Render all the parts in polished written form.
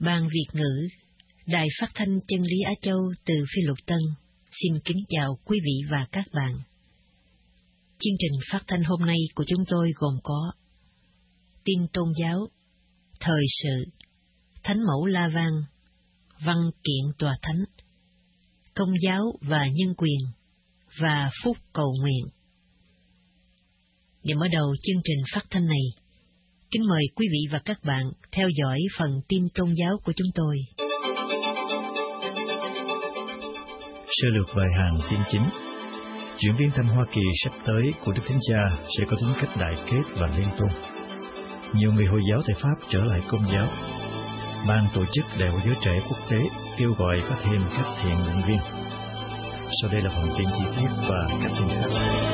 Ban Việt ngữ, Đài Phát thanh Chân lý Á Châu từ Phi Luật Tân, xin kính chào quý vị và các bạn. Chương trình phát thanh hôm nay của chúng tôi gồm có tin tôn giáo, thời sự, thánh mẫu La Vang, văn kiện tòa thánh, công giáo và nhân quyền, và phúc cầu nguyện. Để mở đầu chương trình phát thanh này, kính mời quý vị và các bạn theo dõi phần tin tôn giáo của chúng tôi. Sơ lược vài hàng tin chính. Chuyển viếng thăm Hoa Kỳ sắp tới của Đức Thánh Cha sẽ có tính cách đại kết và liên tôn. Nhiều người Hồi giáo tại Pháp trở lại Công giáo. Ban tổ chức Đại hội Giới Trẻ Quốc tế kêu gọi có thêm các thiện nguyện viên. Sau đây là phần tin chi tiết và các tin khác.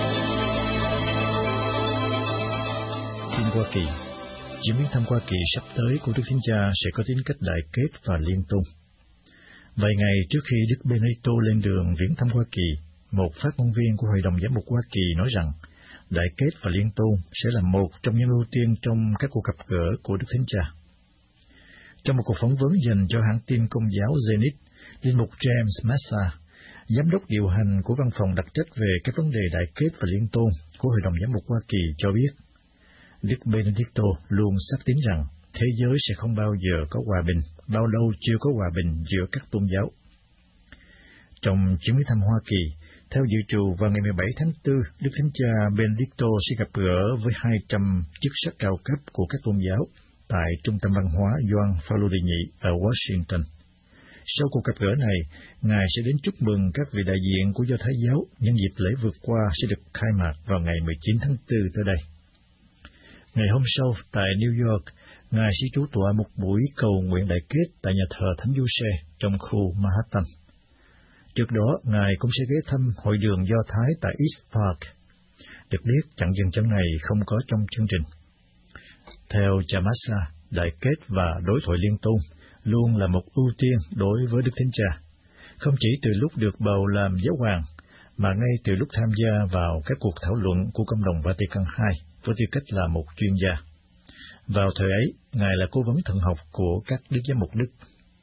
Tin Hoa Kỳ. Chuyến viếng thăm Hoa Kỳ sắp tới của Đức Thánh Cha sẽ có tính cách đại kết và liên tôn. Vài ngày trước khi Đức Benedicto lên đường viếng thăm Hoa Kỳ, một phát ngôn viên của Hội đồng Giám mục Hoa Kỳ nói rằng đại kết và liên tôn sẽ là một trong những ưu tiên trong các cuộc gặp gỡ của Đức Thánh Cha. Trong một cuộc phỏng vấn dành cho hãng tin Công giáo Zenith, linh mục James Massa, giám đốc điều hành của văn phòng đặc trách về các vấn đề đại kết và liên tôn của Hội đồng Giám mục Hoa Kỳ cho biết, Đức Benedicto luôn xác tín rằng thế giới sẽ không bao giờ có hòa bình, bao lâu chưa có hòa bình giữa các tôn giáo. Trong chuyến viếng thăm Hoa Kỳ, theo dự trù vào ngày 17 tháng 4, Đức Thánh Cha Benedicto sẽ gặp gỡ với 200 chức sắc cao cấp của các tôn giáo tại Trung tâm Văn hóa Gioan Phaolô đệ nhị ở Washington. Sau cuộc gặp gỡ này, Ngài sẽ đến chúc mừng các vị đại diện của Do Thái giáo nhân dịp lễ vượt qua sẽ được khai mạc vào ngày 19 tháng 4 tới đây. Ngày hôm sau, tại New York, Ngài sẽ chủ tọa một buổi cầu nguyện đại kết tại nhà thờ Thánh Giuse trong khu Manhattan. Trước đó, Ngài cũng sẽ ghé thăm hội đường Do Thái tại East Park. Được biết, chặng dừng chân này không có trong chương trình. Theo cha Massa, đại kết và đối thoại liên tôn luôn là một ưu tiên đối với Đức Thánh Cha, không chỉ từ lúc được bầu làm giáo hoàng, mà ngay từ lúc tham gia vào các cuộc thảo luận của Công đồng Vatican II với tư cách là một chuyên gia. Vào thời ấy, Ngài là cố vấn thần học của các đức giám mục Đức.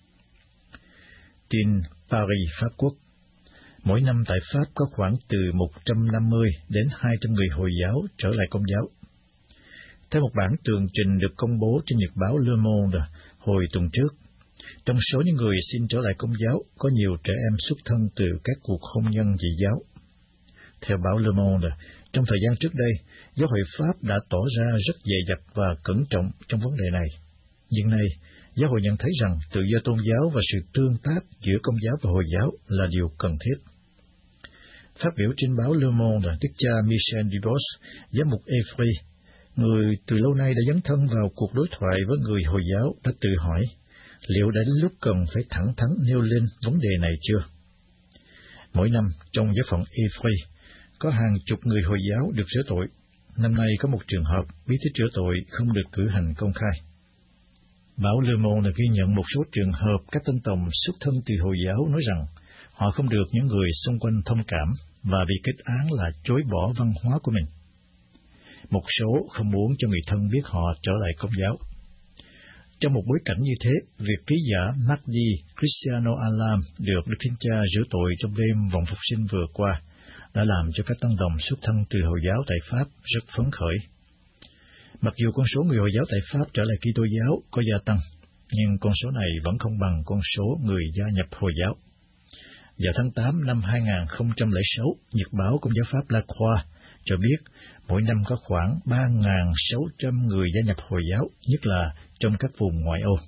Tin Paris, Pháp Quốc. Mỗi năm tại Pháp có khoảng từ 150 đến 200 người Hồi giáo trở lại Công giáo. Theo một bản tường trình được công bố trên nhật báo Le Monde hồi tuần trước, trong số những người xin trở lại Công giáo có nhiều trẻ em xuất thân từ các cuộc hôn nhân dị giáo. Theo báo Le Monde, trong thời gian trước đây, giáo hội Pháp đã tỏ ra rất dè dặt và cẩn trọng trong vấn đề này. Nhưng nay, giáo hội nhận thấy rằng tự do tôn giáo và sự tương tác giữa Công giáo và Hồi giáo là điều cần thiết. Phát biểu trên báo Le Monde, Đức cha Michel Dubos, giám mục Évry, người từ lâu nay đã dấn thân vào cuộc đối thoại với người Hồi giáo, đã tự hỏi, liệu đã đến lúc cần phải thẳng thắn nêu lên vấn đề này chưa? Mỗi năm, trong giáo phận Évry, có hàng chục người Hồi giáo được rửa tội. Năm nay có một trường hợp bí tích rửa tội không được cử hành công khai. Báo Le Monde ghi nhận một số trường hợp các tân tòng xuất thân từ Hồi giáo nói rằng họ không được những người xung quanh thông cảm và bị kết án là chối bỏ văn hóa của mình. Một số không muốn cho người thân biết họ trở lại Công giáo. Trong một bối cảnh như thế, việc ký giả Mahdi Cristiano Alam được Đức Thánh Cha rửa tội trong đêm vòng phục sinh vừa qua đã làm cho các tăng đồng xuất thân từ Hồi giáo tại Pháp rất phấn khởi. Mặc dù con số người Hồi giáo tại Pháp trở lại Kitô giáo có gia tăng, nhưng con số này vẫn không bằng con số người gia nhập Hồi giáo. Vào tháng 8 năm 2006, Nhật báo Công giáo Pháp La Croix cho biết mỗi năm có khoảng 3.600 người gia nhập Hồi giáo, nhất là trong các vùng ngoại ô.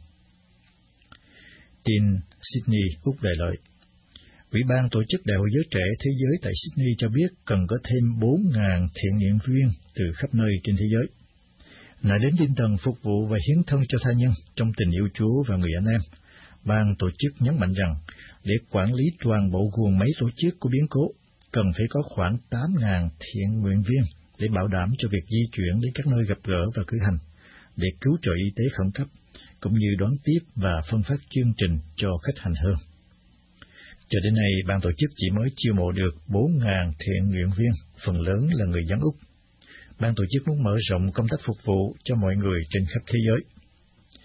Tin Sydney, Úc Đại Lợi. Ủy ban tổ chức Đại hội Giới Trẻ Thế giới tại Sydney cho biết cần có thêm 4.000 thiện nguyện viên từ khắp nơi trên thế giới. Nói đến tinh thần phục vụ và hiến thân cho tha nhân trong tình yêu Chúa và người anh em, ban tổ chức nhấn mạnh rằng để quản lý toàn bộ guồng máy tổ chức của biến cố, cần phải có khoảng 8.000 thiện nguyện viên để bảo đảm cho việc di chuyển đến các nơi gặp gỡ và cử hành, để cứu trợ y tế khẩn cấp, cũng như đón tiếp và phân phát chương trình cho khách hành hương. Cho đến nay, ban tổ chức chỉ mới chiêu mộ được 4.000 thiện nguyện viên, phần lớn là người dân Úc. Ban tổ chức muốn mở rộng công tác phục vụ cho mọi người trên khắp thế giới.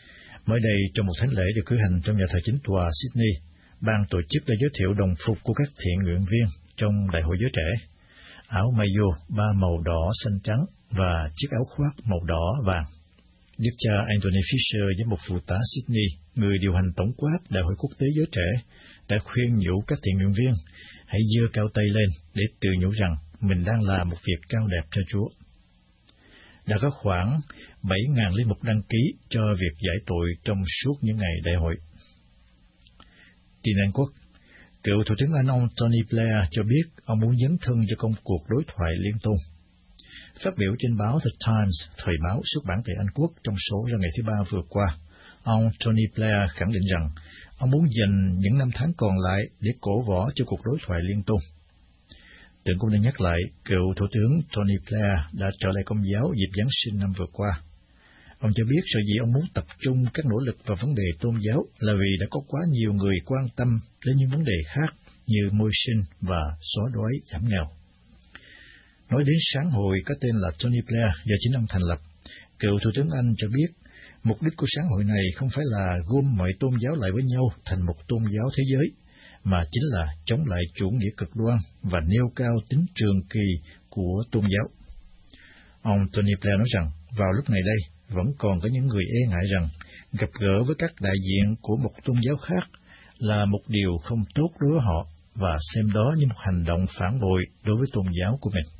Mới đây, trong một thánh lễ được cử hành trong nhà thờ chính tòa Sydney, ban tổ chức đã giới thiệu đồng phục của các thiện nguyện viên trong Đại hội giới trẻ. Áo mayo 3 màu đỏ, xanh, trắng và chiếc áo khoác màu đỏ, vàng. Đức cha Anthony Fisher, giám mục phụ tá Sydney, người điều hành tổng quát Đại hội quốc tế giới trẻ, đã khuyên nhủ các thiện nguyện viên hãy giơ cao tay lên để tự nhủ rằng mình đang làm một việc cao đẹp cho Chúa. Đã có khoảng 7.000 linh mục đăng ký cho việc giải tội trong suốt những ngày đại hội. Tin Anh Quốc, cựu Thủ tướng Anh ông Tony Blair cho biết ông muốn dấn thân cho công cuộc đối thoại liên tôn. Phát biểu trên báo The Times, thời báo xuất bản tại Anh Quốc trong số ra ngày thứ Ba vừa qua, ông Tony Blair khẳng định rằng ông muốn dành những năm tháng còn lại để cổ võ cho cuộc đối thoại liên tôn. Tượng cũng đã nhắc lại, cựu Thủ tướng Tony Blair đã trở lại Công giáo dịp Giáng sinh năm vừa qua. Ông cho biết sở dĩ ông muốn tập trung các nỗ lực vào vấn đề tôn giáo là vì đã có quá nhiều người quan tâm đến những vấn đề khác như môi sinh và xóa đói giảm nghèo. Nói đến sáng hội có tên là Tony Blair do chính ông thành lập, cựu Thủ tướng Anh cho biết mục đích của sáng hội này không phải là gom mọi tôn giáo lại với nhau thành một tôn giáo thế giới, mà chính là chống lại chủ nghĩa cực đoan và nêu cao tính trường kỳ của tôn giáo. Ông Tony Blair nói rằng vào lúc này đây vẫn còn có những người e ngại rằng gặp gỡ với các đại diện của một tôn giáo khác là một điều không tốt đối với họ và xem đó như một hành động phản bội đối với tôn giáo của mình.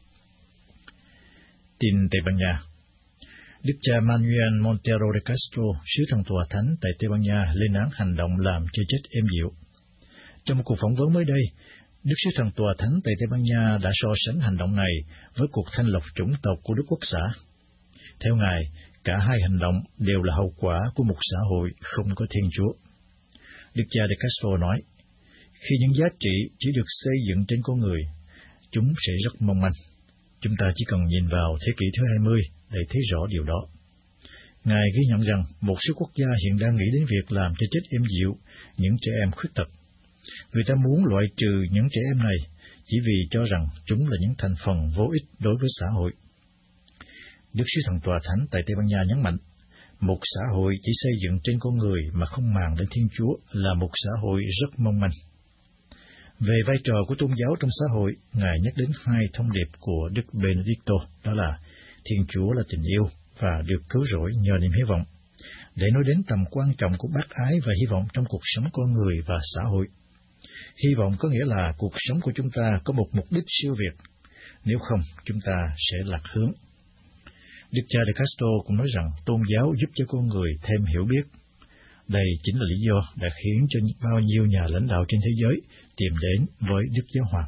Tin Tây Ban Nha, Đức cha Manuel Montero de Castro, sứ thần tòa thánh tại Tây Ban Nha, lên án hành động làm chơi chết êm dịu. Trong một cuộc phỏng vấn mới đây, Đức sứ thần tòa thánh tại Tây Ban Nha đã so sánh hành động này với cuộc thanh lọc chủng tộc của Đức Quốc xã. Theo Ngài, cả hai hành động đều là hậu quả của một xã hội không có Thiên Chúa. Đức cha de Castro nói, khi những giá trị chỉ được xây dựng trên con người, chúng sẽ rất mong manh. Chúng ta chỉ cần nhìn vào thế kỷ thứ 20 để thấy rõ điều đó. Ngài ghi nhận rằng một số quốc gia hiện đang nghĩ đến việc làm cho chết êm dịu những trẻ em khuyết tật. Người ta muốn loại trừ những trẻ em này chỉ vì cho rằng chúng là những thành phần vô ích đối với xã hội. Đức sứ thần tòa thánh tại Tây Ban Nha nhấn mạnh, một xã hội chỉ xây dựng trên con người mà không màng đến Thiên Chúa là một xã hội rất mong manh. Về vai trò của tôn giáo trong xã hội, Ngài nhắc đến hai thông điệp của Đức Benedicto, đó là Thiên Chúa là tình yêu và được cứu rỗi nhờ niềm hy vọng, để nói đến tầm quan trọng của bác ái và hy vọng trong cuộc sống con người và xã hội. Hy vọng có nghĩa là cuộc sống của chúng ta có một mục đích siêu việt, nếu không chúng ta sẽ lạc hướng. Đức cha de Castro cũng nói rằng tôn giáo giúp cho con người thêm hiểu biết. Đây chính là lý do đã khiến cho bao nhiêu nhà lãnh đạo trên thế giới tìm đến với Đức Giáo Hoàng.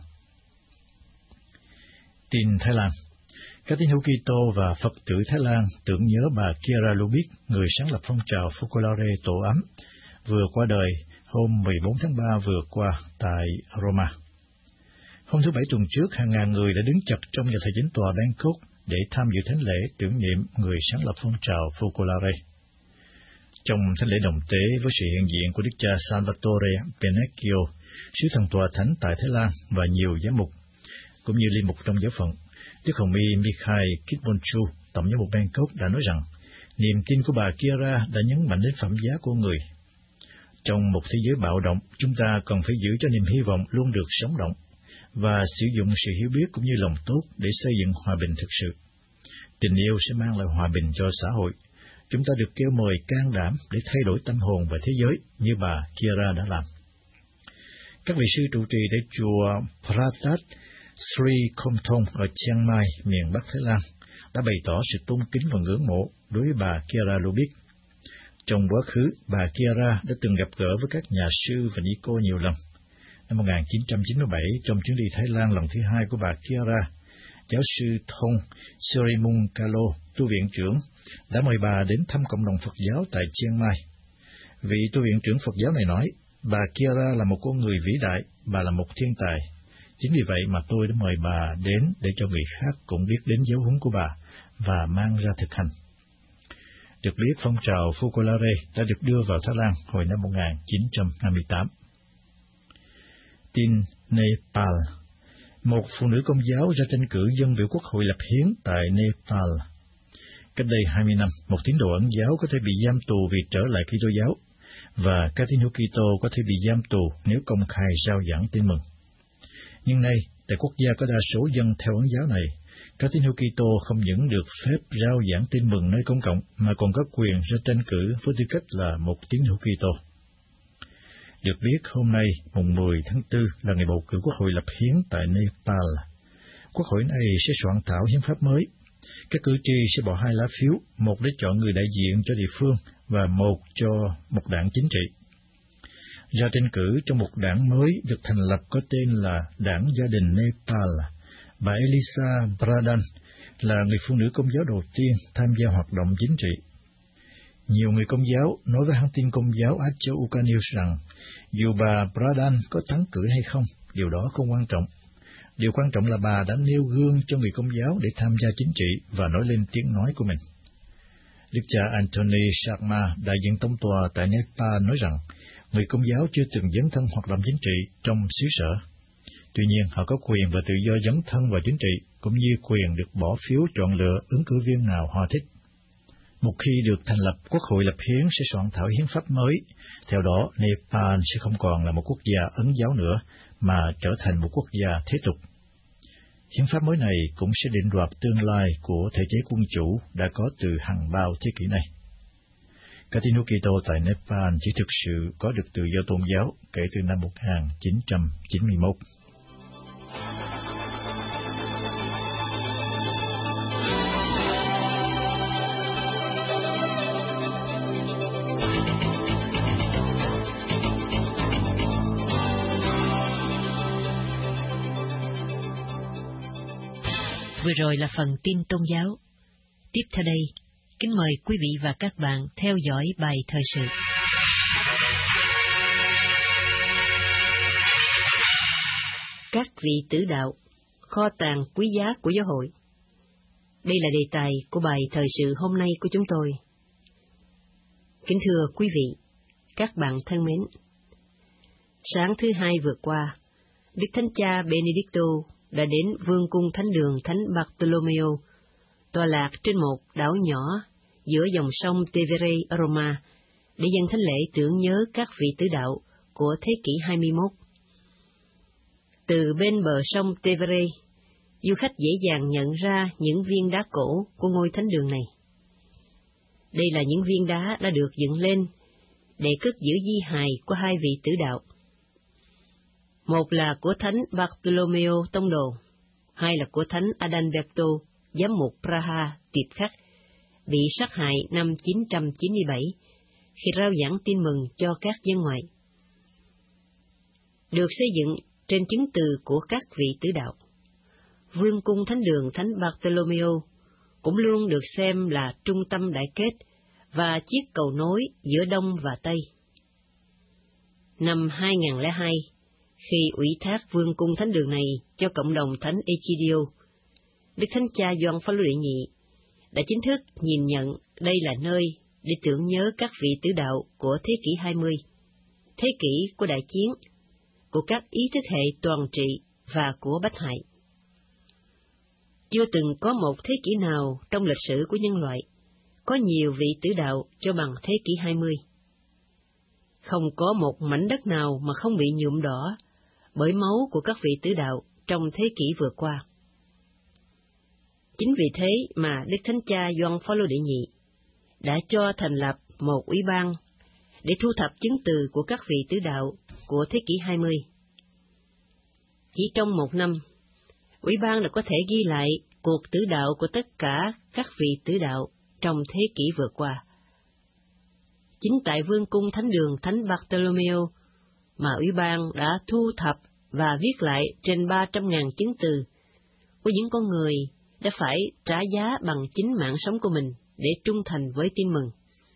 Tin Thái Lan, các tín hữu Kitô và Phật tử Thái Lan tưởng nhớ bà Kira Lubis, người sáng lập phong trào Focolare Tổ ấm, vừa qua đời hôm 14 tháng 3 vừa qua tại Roma. Hôm thứ Bảy tuần trước, hàng ngàn người đã đứng chật trong nhà thờ chính tòa Bangkok để tham dự thánh lễ tưởng niệm người sáng lập phong trào Focolare. Trong thánh lễ đồng tế với sự hiện diện của Đức cha Salvatore Pennacchio, sứ thần tòa thánh tại Thái Lan và nhiều giám mục, cũng như linh mục trong giáo phận, Đức Hồng y Mikhail Kitmonchu, tổng giám mục Bangkok đã nói rằng niềm tin của bà Kira đã nhấn mạnh đến phẩm giá của người. Trong một thế giới bạo động, chúng ta cần phải giữ cho niềm hy vọng luôn được sống động và sử dụng sự hiểu biết cũng như lòng tốt để xây dựng hòa bình thực sự. Tình yêu sẽ mang lại hòa bình cho xã hội. Chúng ta được kêu mời can đảm để thay đổi tâm hồn và thế giới như bà Kira đã làm. Các vị sư trụ trì tại chùa Pratat Sri Komthong ở Chiang Mai, miền Bắc Thái Lan, đã bày tỏ sự tôn kính và ngưỡng mộ đối với bà Kira Lubis. Trong quá khứ, bà Kira đã từng gặp gỡ với các nhà sư và ni cô nhiều lần. Năm 1997, trong chuyến đi Thái Lan lần thứ hai của bà Kira, giáo sư Thong Sirimungkalo, tu viện trưởng, đã mời bà đến thăm cộng đồng Phật giáo tại Chiang Mai. Vị tu viện trưởng Phật giáo này nói, bà Kira là một con người vĩ đại, bà là một thiên tài. Chính vì vậy mà tôi đã mời bà đến để cho người khác cũng biết đến giáo huấn của bà và mang ra thực hành. Được biết, phong trào Focolare đã được đưa vào Thái Lan hồi năm 1958. Tin Nepal, một phụ nữ Công giáo ra tranh cử dân biểu quốc hội lập hiến tại Nepal. Cách đây 20 năm, một tín đồ Ấn giáo có thể bị giam tù vì trở lại Kitô giáo, và các tín hữu Kitô có thể bị giam tù nếu công khai rao giảng tin mừng. Nhưng nay, tại quốc gia có đa số dân theo Ấn giáo này, các tín hữu Kitô không những được phép rao giảng tin mừng nơi công cộng, mà còn có quyền ra tranh cử với tư cách là một tín hữu Kitô. Được biết, hôm nay, mùng 10 tháng 4 là ngày bầu cử Quốc hội lập hiến tại Nepal. Quốc hội này sẽ soạn thảo hiến pháp mới. Các cử tri sẽ bỏ 2 lá phiếu, một để chọn người đại diện cho địa phương và một cho một đảng chính trị. Ra tranh cử trong một đảng mới được thành lập có tên là Đảng Gia đình Nepal. Bà Elisa Pradhan là người phụ nữ Công giáo đầu tiên tham gia hoạt động chính trị. Nhiều người Công giáo nói với hãng tin Công giáo Á Châu UK News rằng dù bà Pradhan có thắng cử hay không, điều đó không quan trọng. Điều quan trọng là bà đã nêu gương cho người Công giáo để tham gia chính trị và nói lên tiếng nói của mình. Đức cha Anthony Sharma, đại diện tông tòa tại Nepal, nói rằng người Công giáo chưa từng dấn thân hoạt động chính trị trong xứ sở. Tuy nhiên, họ có quyền và tự do dấn thân vào chính trị, cũng như quyền được bỏ phiếu chọn lựa ứng cử viên nào họ thích. Một khi được thành lập, Quốc hội lập hiến sẽ soạn thảo hiến pháp mới. Theo đó, Nepal sẽ không còn là một quốc gia Ấn giáo nữa, mà trở thành một quốc gia thế tục. Hiến pháp mới này cũng sẽ định đoạt tương lai của thể chế quân chủ đã có từ hàng bao thế kỷ này. Các tín hữu Kitô tại Nepal chỉ thực sự có được tự do tôn giáo kể từ năm 1991. Vừa rồi là phần tin tôn giáo. Tiếp theo đây, kính mời quý vị và các bạn theo dõi bài thời sự. Các vị tử đạo, kho tàng quý giá của giáo hội. Đây là đề tài của bài thời sự hôm nay của chúng tôi. Kính thưa quý vị, các bạn thân mến, sáng thứ Hai vừa qua, Đức Thánh Cha Benedicto đã đến Vương cung Thánh đường Thánh Bartolomeo, tọa lạc trên một đảo nhỏ giữa dòng sông Tevere ở Roma, để dâng thánh lễ tưởng nhớ các vị tử đạo của thế kỷ 21. Từ bên bờ sông Tevere, du khách dễ dàng nhận ra những viên đá cổ của ngôi thánh đường này. Đây là những viên đá đã được dựng lên để cất giữ di hài của 2 vị tử đạo. Một là của Thánh Bartolomeo Tông Đồ, 2 là của Thánh Adalberto, giám mục Praha Tiệp Khắc, bị sát hại năm 997 khi rao giảng tin mừng cho các dân ngoại. Được xây dựng trên chứng từ của các vị tử đạo, Vương cung Thánh đường Thánh Bartolomeo cũng luôn được xem là trung tâm đại kết và chiếc cầu nối giữa Đông và Tây. Năm 2002, khi ủy thác Vương cung Thánh đường này cho cộng đồng Thánh Egidio, Đức Thánh Cha Gioan Phaolô đệ nhị đã chính thức nhìn nhận đây là nơi để tưởng nhớ các vị tử đạo của thế kỷ 20, thế kỷ của đại chiến, của các ý thức hệ toàn trị và của Bách Hại. Chưa từng có một thế kỷ nào trong lịch sử của nhân loại có nhiều vị tử đạo cho bằng thế kỷ 20. Không có một mảnh đất nào mà không bị nhuộm đỏ bởi máu của các vị tử đạo trong thế kỷ vừa qua. Chính vì thế mà Đức Thánh Cha Gioan Phaolô đệ nhị đã cho thành lập một ủy ban để thu thập chứng từ của các vị tử đạo của thế kỷ 20. Chỉ trong một năm, ủy ban đã có thể ghi lại cuộc tử đạo của tất cả các vị tử đạo trong thế kỷ vừa qua. Chính tại Vương cung Thánh đường Thánh Bartolomeo mà ủy ban đã thu thập và viết lại trên 300.000 chứng từ của những con người đã phải trả giá bằng chính mạng sống của mình để trung thành với tin mừng.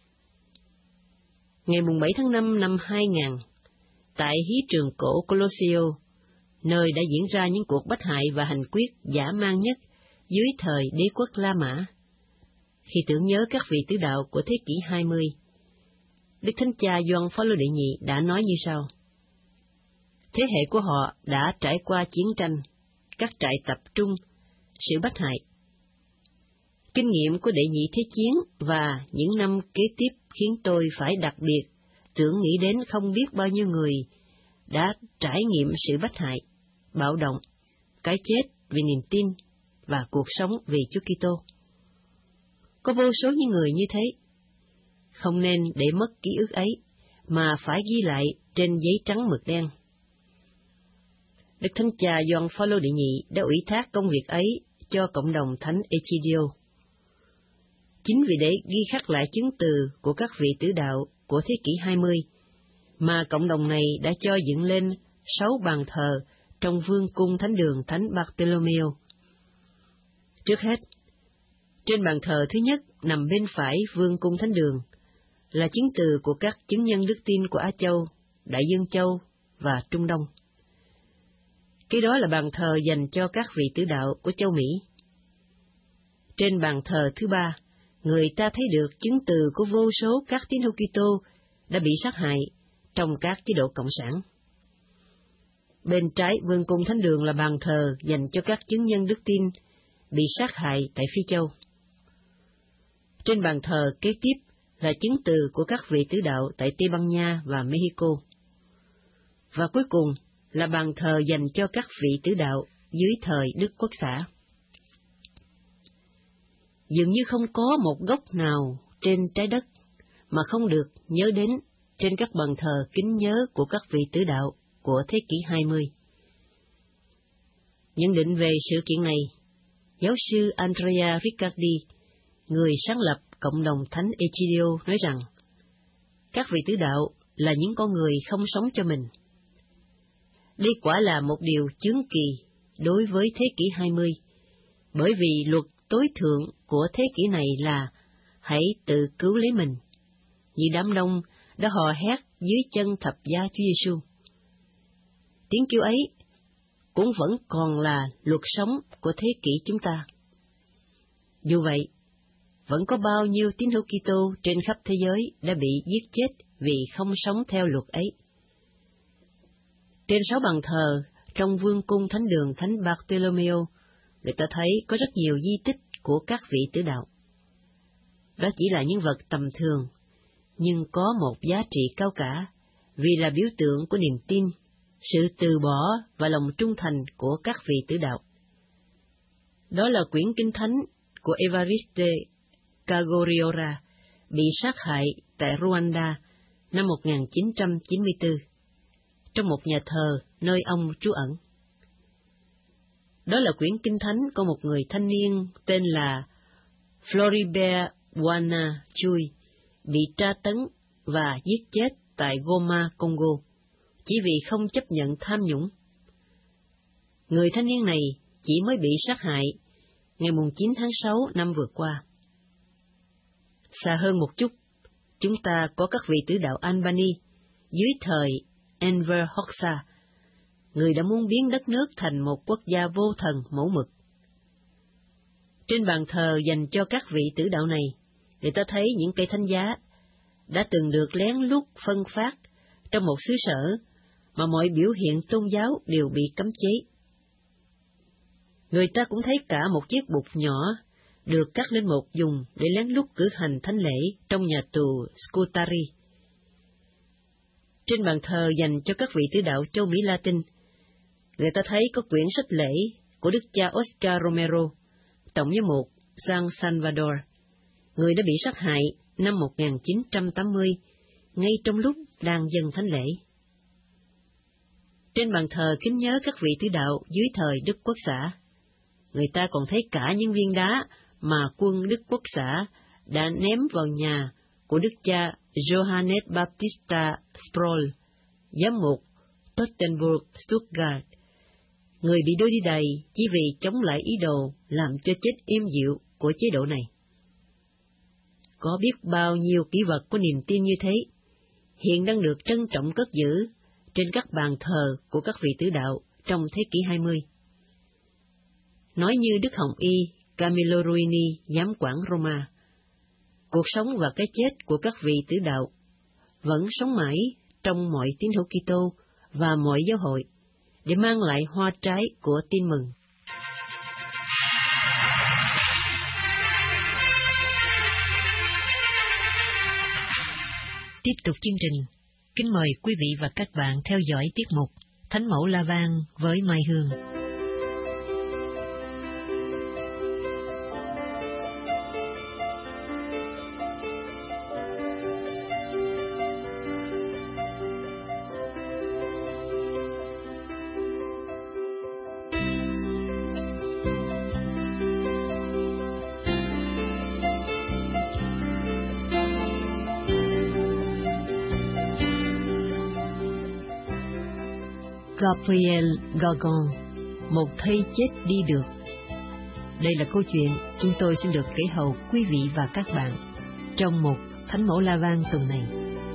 Ngày 7 tháng 5 năm 2000, tại hí trường cổ Colosseo, nơi đã diễn ra những cuộc bách hại và hành quyết dã man nhất dưới thời đế quốc La Mã, khi tưởng nhớ các vị tử đạo của thế kỷ 20, Đức Thánh Cha Gioan Phaolô đệ nhị đã nói như sau: thế hệ của họ đã trải qua chiến tranh, các trại tập trung, sự bách hại. Kinh nghiệm của Đệ Nhị Thế Chiến và những năm kế tiếp khiến tôi phải đặc biệt tưởng nghĩ đến không biết bao nhiêu người đã trải nghiệm sự bách hại, bạo động, cái chết vì niềm tin và cuộc sống vì Chúa Kitô. Có vô số những người như thế. Không nên để mất ký ức ấy, mà phải ghi lại trên giấy trắng mực đen. Đức Thánh Cha Gioan Phaolô đệ nhị đã ủy thác công việc ấy cho cộng đồng Thánh Egidio. Chính vì để ghi khắc lại chứng từ của các vị tử đạo của thế kỷ 20, mà cộng đồng này đã cho dựng lên 6 bàn thờ trong vương cung thánh đường Thánh Bartolomeo. Trước hết, trên bàn thờ thứ nhất nằm bên phải vương cung thánh đường là chứng từ của các chứng nhân đức tin của Á Châu, Đại Dương Châu và Trung Đông. Cái đó là bàn thờ dành cho các vị tử đạo của châu Mỹ. Trên bàn thờ thứ ba, người ta thấy được chứng từ của vô số các tín hữu Kitô đã bị sát hại trong các chế độ cộng sản. Bên trái vương cung thánh đường là bàn thờ dành cho các chứng nhân đức tin bị sát hại tại Phi Châu. Trên bàn thờ kế tiếp là chứng từ của các vị tử đạo tại Tây Ban Nha và Mexico. Và cuối cùng là bàn thờ dành cho các vị tử đạo dưới thời Đức Quốc xã. Dường như không có một gốc nào trên trái đất mà không được nhớ đến trên các bàn thờ kính nhớ của các vị tử đạo của thế kỷ 20. Nhận định về sự kiện này, giáo sư Andrea Riccardi, người sáng lập cộng đồng Thánh Egidio, nói rằng các vị tử đạo là những con người không sống cho mình. Đây quả là một điều chướng kỳ đối với thế kỷ 20, bởi vì luật tối thượng của thế kỷ này là hãy tự cứu lấy mình, như đám đông đã hò hét dưới chân thập giá Chúa Giêsu. Tiếng kêu ấy cũng vẫn còn là luật sống của thế kỷ chúng ta. Dù vậy, vẫn có bao nhiêu tín hữu Kitô trên khắp thế giới đã bị giết chết vì không sống theo luật ấy. Trên 6 bàn thờ trong vương cung thánh đường Thánh Bartolomeo, người ta thấy có rất nhiều di tích của các vị tử đạo. Đó chỉ là những vật tầm thường, nhưng có một giá trị cao cả, vì là biểu tượng của niềm tin, sự từ bỏ và lòng trung thành của các vị tử đạo. Đó là quyển kinh thánh của Evariste Kagoriora, bị sát hại tại Rwanda năm 1994, trong một nhà thờ nơi ông trú ẩn. Đó là quyển kinh thánh của một người thanh niên tên là Floribert Wana Chui, bị tra tấn và giết chết tại Goma, Congo, chỉ vì không chấp nhận tham nhũng. Người thanh niên này chỉ mới bị sát hại ngày 9 tháng 6 năm vừa qua. Xa hơn một chút, chúng ta có các vị tử đạo Albany dưới thời Enver Hoxha, người đã muốn biến đất nước thành một quốc gia vô thần mẫu mực. Trên bàn thờ dành cho các vị tử đạo này, người ta thấy những cây thánh giá đã từng được lén lút phân phát trong một xứ sở mà mọi biểu hiện tôn giáo đều bị cấm chế. Người ta cũng thấy cả một chiếc bục nhỏ được các linh mục dùng để lén lút cử hành thánh lễ trong nhà tù Scutari. Trên bàn thờ dành cho các vị tử đạo châu Mỹ Latin, người ta thấy có quyển sách lễ của Đức cha Oscar Romero, tổng giám mục San Salvador, người đã bị sát hại năm 1980, ngay trong lúc đang dâng thánh lễ. Trên bàn thờ kính nhớ các vị tử đạo dưới thời Đức Quốc xã, người ta còn thấy cả những viên đá mà quân Đức Quốc xã đã ném vào nhà của Đức cha Johannes Baptista Sproul, giám mục Tottenburg Stuttgart, người bị đôi đi đầy chỉ vì chống lại ý đồ làm cho chết êm dịu của chế độ này. Có biết bao nhiêu kỷ vật của niềm tin như thế, hiện đang được trân trọng cất giữ trên các bàn thờ của các vị tử đạo trong thế kỷ 20. Nói như Đức Hồng Y Camillo Ruini, giám quản Roma, cuộc sống và cái chết của các vị tử đạo vẫn sống mãi trong mọi tín hữu Kitô và mọi giáo hội, để mang lại hoa trái của tin mừng. Tiếp tục chương trình, kính mời quý vị và các bạn theo dõi tiết mục Thánh mẫu La Vang với Mai Hương. Gabriel Gorgon, một thây chết đi được. Đây là câu chuyện chúng tôi xin được kể hầu quý vị và các bạn trong một Thánh mẫu La Vang tuần này.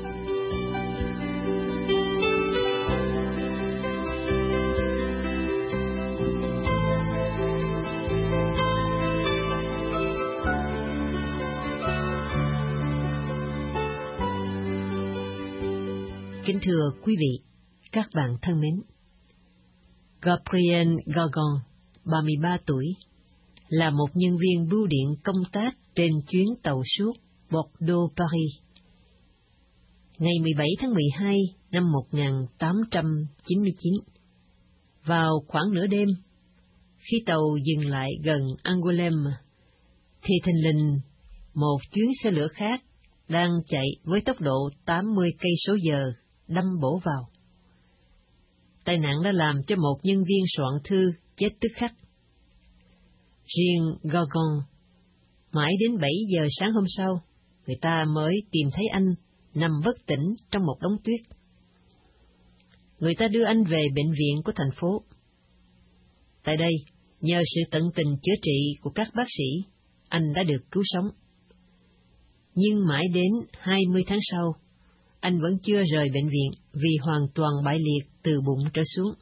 Kính thưa quý vị, các bạn thân mến, Gabriel Gorgon, 33 tuổi, là một nhân viên bưu điện công tác trên chuyến tàu suốt Bordeaux-Paris. Ngày 17 tháng 12 năm 1899, vào khoảng nửa đêm, khi tàu dừng lại gần Angoulême, thì thình lình một chuyến xe lửa khác đang chạy với tốc độ 80 cây số giờ đâm bổ vào. Tai nạn đã làm cho một nhân viên soạn thư chết tức khắc. Riêng Gorgon, mãi đến 7 giờ sáng hôm sau, người ta mới tìm thấy anh nằm bất tỉnh trong một đống tuyết. Người ta đưa anh về bệnh viện của thành phố. Tại đây, nhờ sự tận tình chữa trị của các bác sĩ, anh đã được cứu sống. Nhưng mãi đến 20 tháng sau, anh vẫn chưa rời bệnh viện vì hoàn toàn bại liệt từ bụng trở xuống.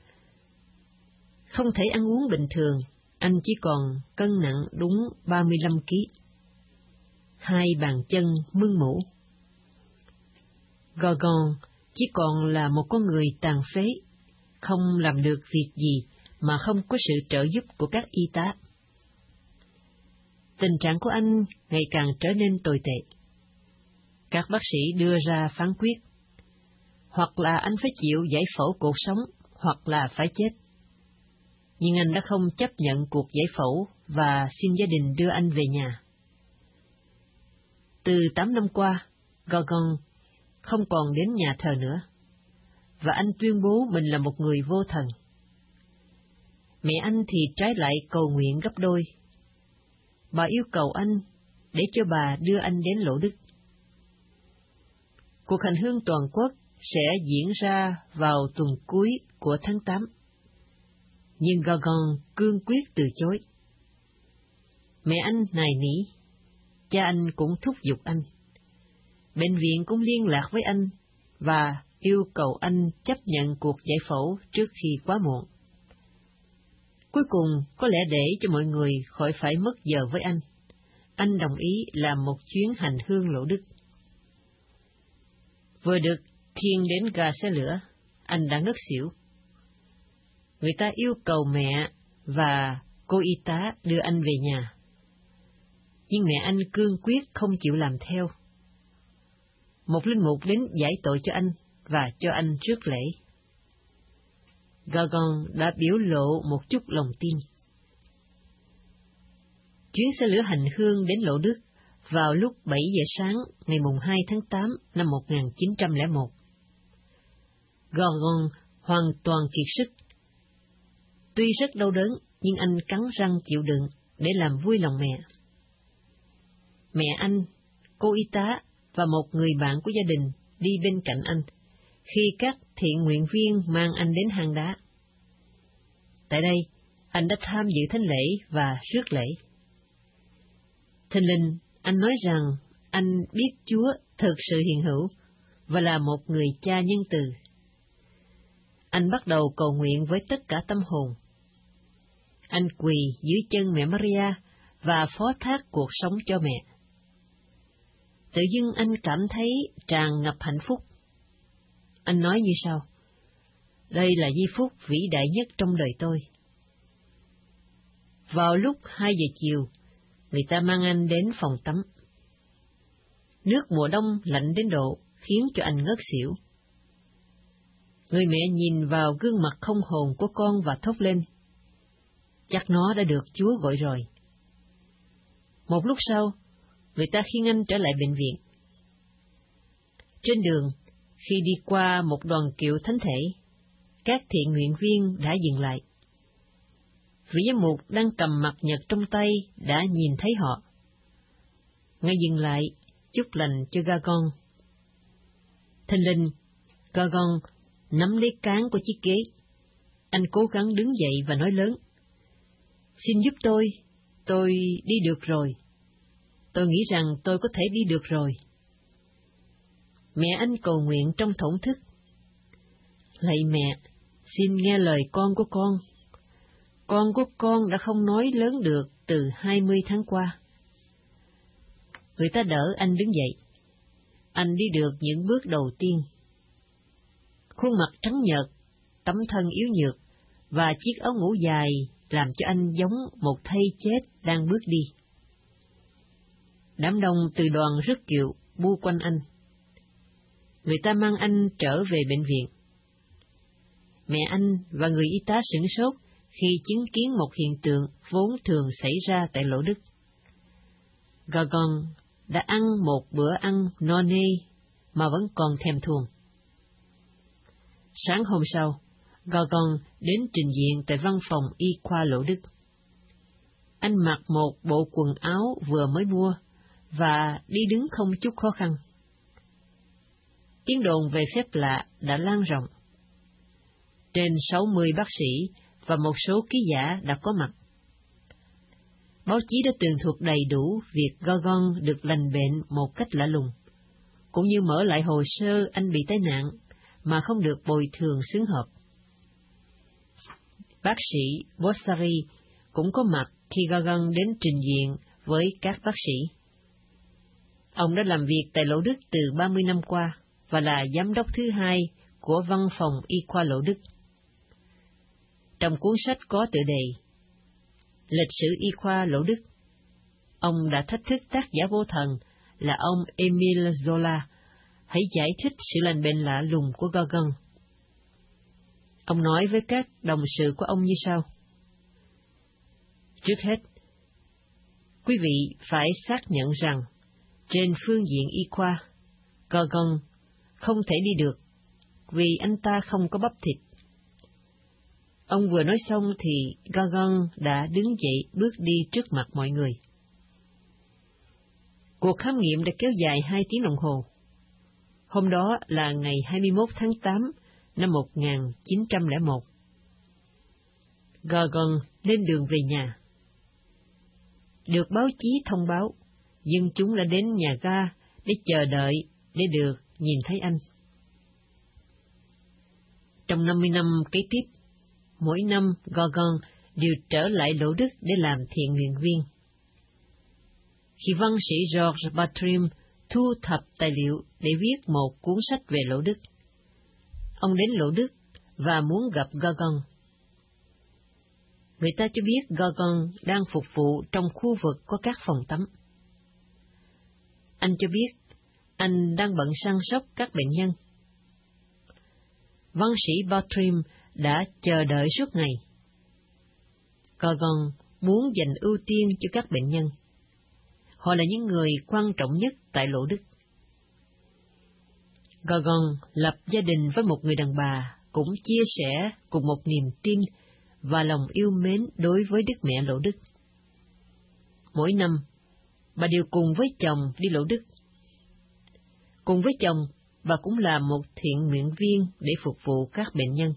Không thể ăn uống bình thường, anh chỉ còn cân nặng đúng 35 kg. 2 bàn chân mưng mủ. Gorgon chỉ còn là một con người tàn phế, không làm được việc gì mà không có sự trợ giúp của các y tá. Tình trạng của anh ngày càng trở nên tồi tệ. Các bác sĩ đưa ra phán quyết, hoặc là anh phải chịu giải phẫu cột sống, hoặc là phải chết. Nhưng anh đã không chấp nhận cuộc giải phẫu và xin gia đình đưa anh về nhà. Từ 8 năm qua, Gorgon không còn đến nhà thờ nữa, và anh tuyên bố mình là một người vô thần. Mẹ anh thì trái lại cầu nguyện gấp đôi. Bà yêu cầu anh để cho bà đưa anh đến Lỗ Đức. Cuộc hành hương toàn quốc sẽ diễn ra vào tuần cuối của tháng 8. Nhưng Gorgon cương quyết từ chối. Mẹ anh nài nỉ, cha anh cũng thúc giục anh. Bệnh viện cũng liên lạc với anh và yêu cầu anh chấp nhận cuộc giải phẫu trước khi quá muộn. Cuối cùng, có lẽ để cho mọi người khỏi phải mất giờ với anh đồng ý làm một chuyến hành hương Lỗ Đức. Vừa được khiêng đến ga xe lửa, anh đã ngất xỉu. Người ta yêu cầu mẹ và cô y tá đưa anh về nhà. Nhưng mẹ anh cương quyết không chịu làm theo. Một linh mục đến giải tội cho anh và cho anh rước lễ. Gorgon đã biểu lộ một chút lòng tin. Chuyến xe lửa hành hương đến Lỗ Đức vào lúc 7 giờ sáng ngày 2 tháng 8 năm 1901. Gorgon hoàn toàn kiệt sức. Tuy rất đau đớn, nhưng anh cắn răng chịu đựng để làm vui lòng mẹ. Mẹ anh, cô y tá và một người bạn của gia đình đi bên cạnh anh, khi các thiện nguyện viên mang anh đến hang đá. Tại đây, anh đã tham dự thánh lễ và rước lễ. Thình lình, anh nói rằng anh biết Chúa thực sự hiện hữu và là một người cha nhân từ. Anh bắt đầu cầu nguyện với tất cả tâm hồn. Anh quỳ dưới chân mẹ Maria và phó thác cuộc sống cho mẹ. Tự dưng anh cảm thấy tràn ngập hạnh phúc. Anh nói như sau: đây là giây phút vĩ đại nhất trong đời tôi. Vào lúc 2 giờ chiều, người ta mang anh đến phòng tắm. Nước mùa đông lạnh đến độ khiến cho anh ngất xỉu. Người mẹ nhìn vào gương mặt không hồn của con và thốt lên: chắc nó đã được Chúa gọi rồi. Một lúc sau, người ta khiêng anh trở lại bệnh viện. Trên đường, khi đi qua một đoàn kiệu thánh thể, các thiện nguyện viên đã dừng lại. Vị giám mục đang cầm mặt nhật trong tay đã nhìn thấy họ. Ngài dừng lại, chúc lành cho Gagon. Thình lình, Gagon nắm lấy cán của chiếc ghế. Anh cố gắng đứng dậy và nói lớn: xin giúp tôi đi được rồi. Tôi nghĩ rằng tôi có thể đi được rồi. Mẹ anh cầu nguyện trong thổn thức: lạy mẹ, xin nghe lời con của con. Con của con đã không nói lớn được từ 20 tháng qua. Người ta đỡ anh đứng dậy. Anh đi được những bước đầu tiên. Khuôn mặt trắng nhợt, tấm thân yếu nhược và chiếc áo ngủ dài làm cho anh giống một thây chết đang bước đi. Đám đông từ đoàn rước kiệu bu quanh anh. Người ta mang anh trở về bệnh viện. Mẹ anh và người y tá sửng sốt khi chứng kiến một hiện tượng vốn thường xảy ra tại Lỗ Đức. Gagon đã ăn một bữa ăn no nê mà vẫn còn thèm thuồng. Sáng hôm sau, Gagon đến trình diện tại văn phòng y khoa Lỗ Đức. Anh mặc một bộ quần áo vừa mới mua và đi đứng không chút khó khăn. Tiếng đồn về phép lạ đã lan rộng. Trên 60 bác sĩ và một số ký giả đã có mặt. Báo chí đã tường thuật đầy đủ việc Gagon được lành bệnh một cách lạ lùng, cũng như mở lại hồ sơ anh bị tai nạn mà không được bồi thường xứng hợp. Bác sĩ Bossari cũng có mặt khi Gagon đến trình diện với các bác sĩ. Ông đã làm việc tại Lỗ Đức từ 30 năm qua và là giám đốc thứ hai của văn phòng y khoa Lỗ Đức. Trong cuốn sách có tựa đề Lịch sử y khoa Lỗ Đức, ông đã thách thức tác giả vô thần là ông Emile Zola hãy giải thích sự lành bệnh lạ lùng của Gagon. Ông nói với các đồng sự của ông như sau: trước hết, quý vị phải xác nhận rằng trên phương diện y khoa, Gagon không thể đi được vì anh ta không có bắp thịt. Ông vừa nói xong thì Gagon đã đứng dậy bước đi trước mặt mọi người. Cuộc khám nghiệm đã kéo dài 2 tiếng đồng hồ. Hôm đó là ngày 21 tháng 8 năm 1901. Gagon lên đường về nhà. Được báo chí thông báo, dân chúng đã đến nhà ga để chờ đợi để được nhìn thấy anh. Trong 50 năm kế tiếp, mỗi năm Gagon đều trở lại Lỗ Đức để làm thiện nguyện viên. Khi văn sĩ Georges Bartrim thu thập tài liệu để viết một cuốn sách về Lỗ Đức, ông đến Lỗ Đức và muốn gặp Gagon. Người ta cho biết Gagon đang phục vụ trong khu vực có các phòng tắm. Anh cho biết anh đang bận săn sóc các bệnh nhân. Văn sĩ Bartrim đã chờ đợi suốt ngày. Gagon muốn dành ưu tiên cho các bệnh nhân. Họ là những người quan trọng nhất tại Lỗ Đức. Gagon lập gia đình với một người đàn bà cũng chia sẻ cùng một niềm tin và lòng yêu mến đối với Đức Mẹ Lỗ Đức. Mỗi năm, bà đều cùng với chồng đi Lỗ Đức. Cùng với chồng, bà cũng là một thiện nguyện viên để phục vụ các bệnh nhân.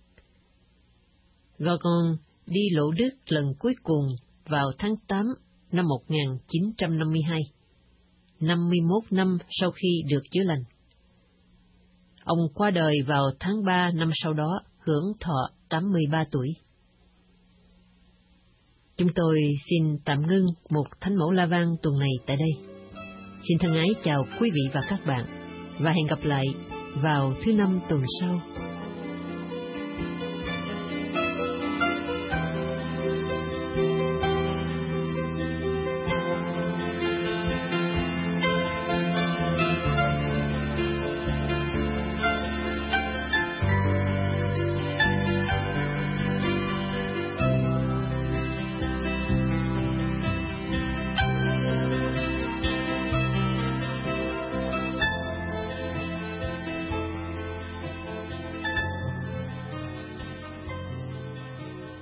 Gagon đi Lỗ Đức lần cuối cùng vào tháng 8 năm 1952, 51 năm sau khi được chữa lành. Ông qua đời vào tháng 3 năm sau đó, hưởng thọ 83 tuổi. Chúng tôi xin tạm ngưng một Thánh mẫu La Vang tuần này tại đây. Xin thân ái chào quý vị và các bạn, và hẹn gặp lại vào thứ Năm tuần sau.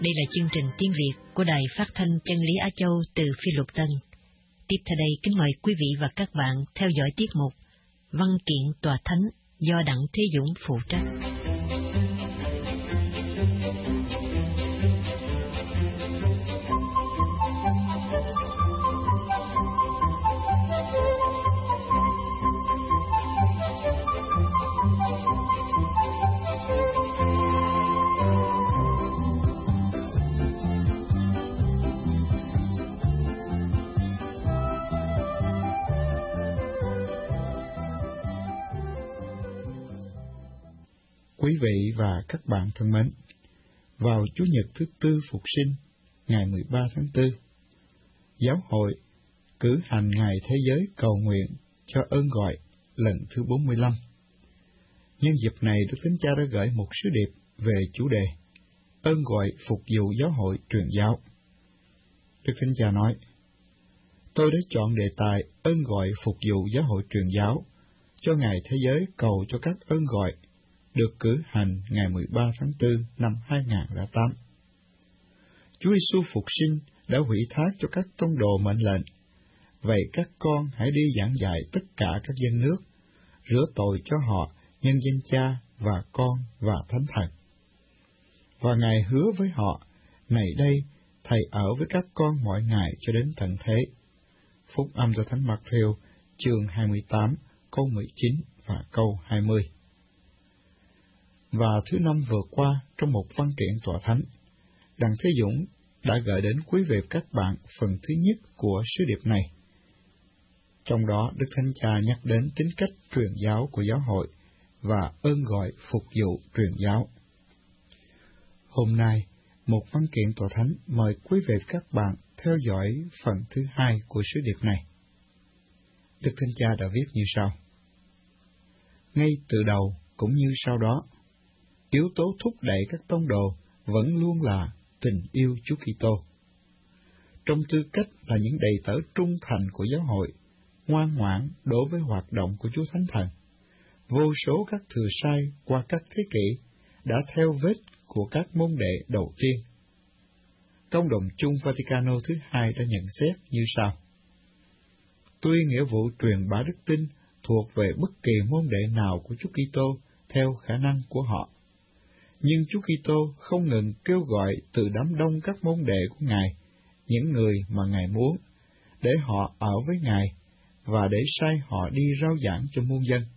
Đây là chương trình tiếng Việt của Đài Phát thanh Chân lý Á Châu từ Phi Luật Tân. Tiếp theo đây, kính mời quý vị và các bạn theo dõi tiết mục Văn kiện Tòa Thánh do Đặng Thế Dũng phụ trách. Quý vị và các bạn thân mến, vào Chủ nhật thứ Tư Phục Sinh, ngày 13 tháng 4, Giáo hội cử hành Ngày Thế giới cầu nguyện cho ơn gọi lần thứ 45. Nhân dịp này, Đức Thánh Cha đã gửi một sứ điệp về chủ đề ơn gọi phục vụ giáo hội truyền giáo. Đức Thánh Cha nói, tôi đã chọn đề tài ơn gọi phục vụ giáo hội truyền giáo cho Ngày Thế giới cầu cho các ơn gọi được cử hành ngày 13 tháng 4 năm 2008. Chúa Giêsu Phục Sinh đã hủy thác cho các tông đồ mệnh lệnh, vậy các con hãy đi giảng dạy tất cả các dân nước, rửa tội cho họ nhân danh Cha và Con và Thánh Thần. Và Ngài hứa với họ, này đây, Thầy ở với các con mọi ngày cho đến tận thế. Phúc âm do Thánh Mạc-thêu, chương 28, câu 19 và câu 20. Và thứ năm vừa qua, trong một văn kiện Tòa Thánh, Đặng Thế Dũng đã gửi đến quý vị các bạn phần thứ nhất của sứ điệp này. Trong đó, Đức Thánh Cha nhắc đến tính cách truyền giáo của giáo hội và ơn gọi phục vụ truyền giáo. Hôm nay, một văn kiện Tòa Thánh mời quý vị các bạn theo dõi phần thứ hai của sứ điệp này. Đức Thánh Cha đã viết như sau. Ngay từ đầu cũng như sau đó, yếu tố thúc đẩy các tông đồ vẫn luôn là tình yêu Chúa Kitô. Trong tư cách là những đầy tớ trung thành của giáo hội, ngoan ngoãn đối với hoạt động của Chúa Thánh Thần, vô số các thừa sai qua các thế kỷ đã theo vết của các môn đệ đầu tiên. Công đồng chung Vaticano thứ hai đã nhận xét như sau. Tuy nghĩa vụ truyền bá đức tin thuộc về bất kỳ môn đệ nào của Chúa Kitô theo khả năng của họ, nhưng Chúa Kitô không ngừng kêu gọi từ đám đông các môn đệ của Ngài, những người mà Ngài muốn, để họ ở với Ngài và để sai họ đi rao giảng cho muôn dân.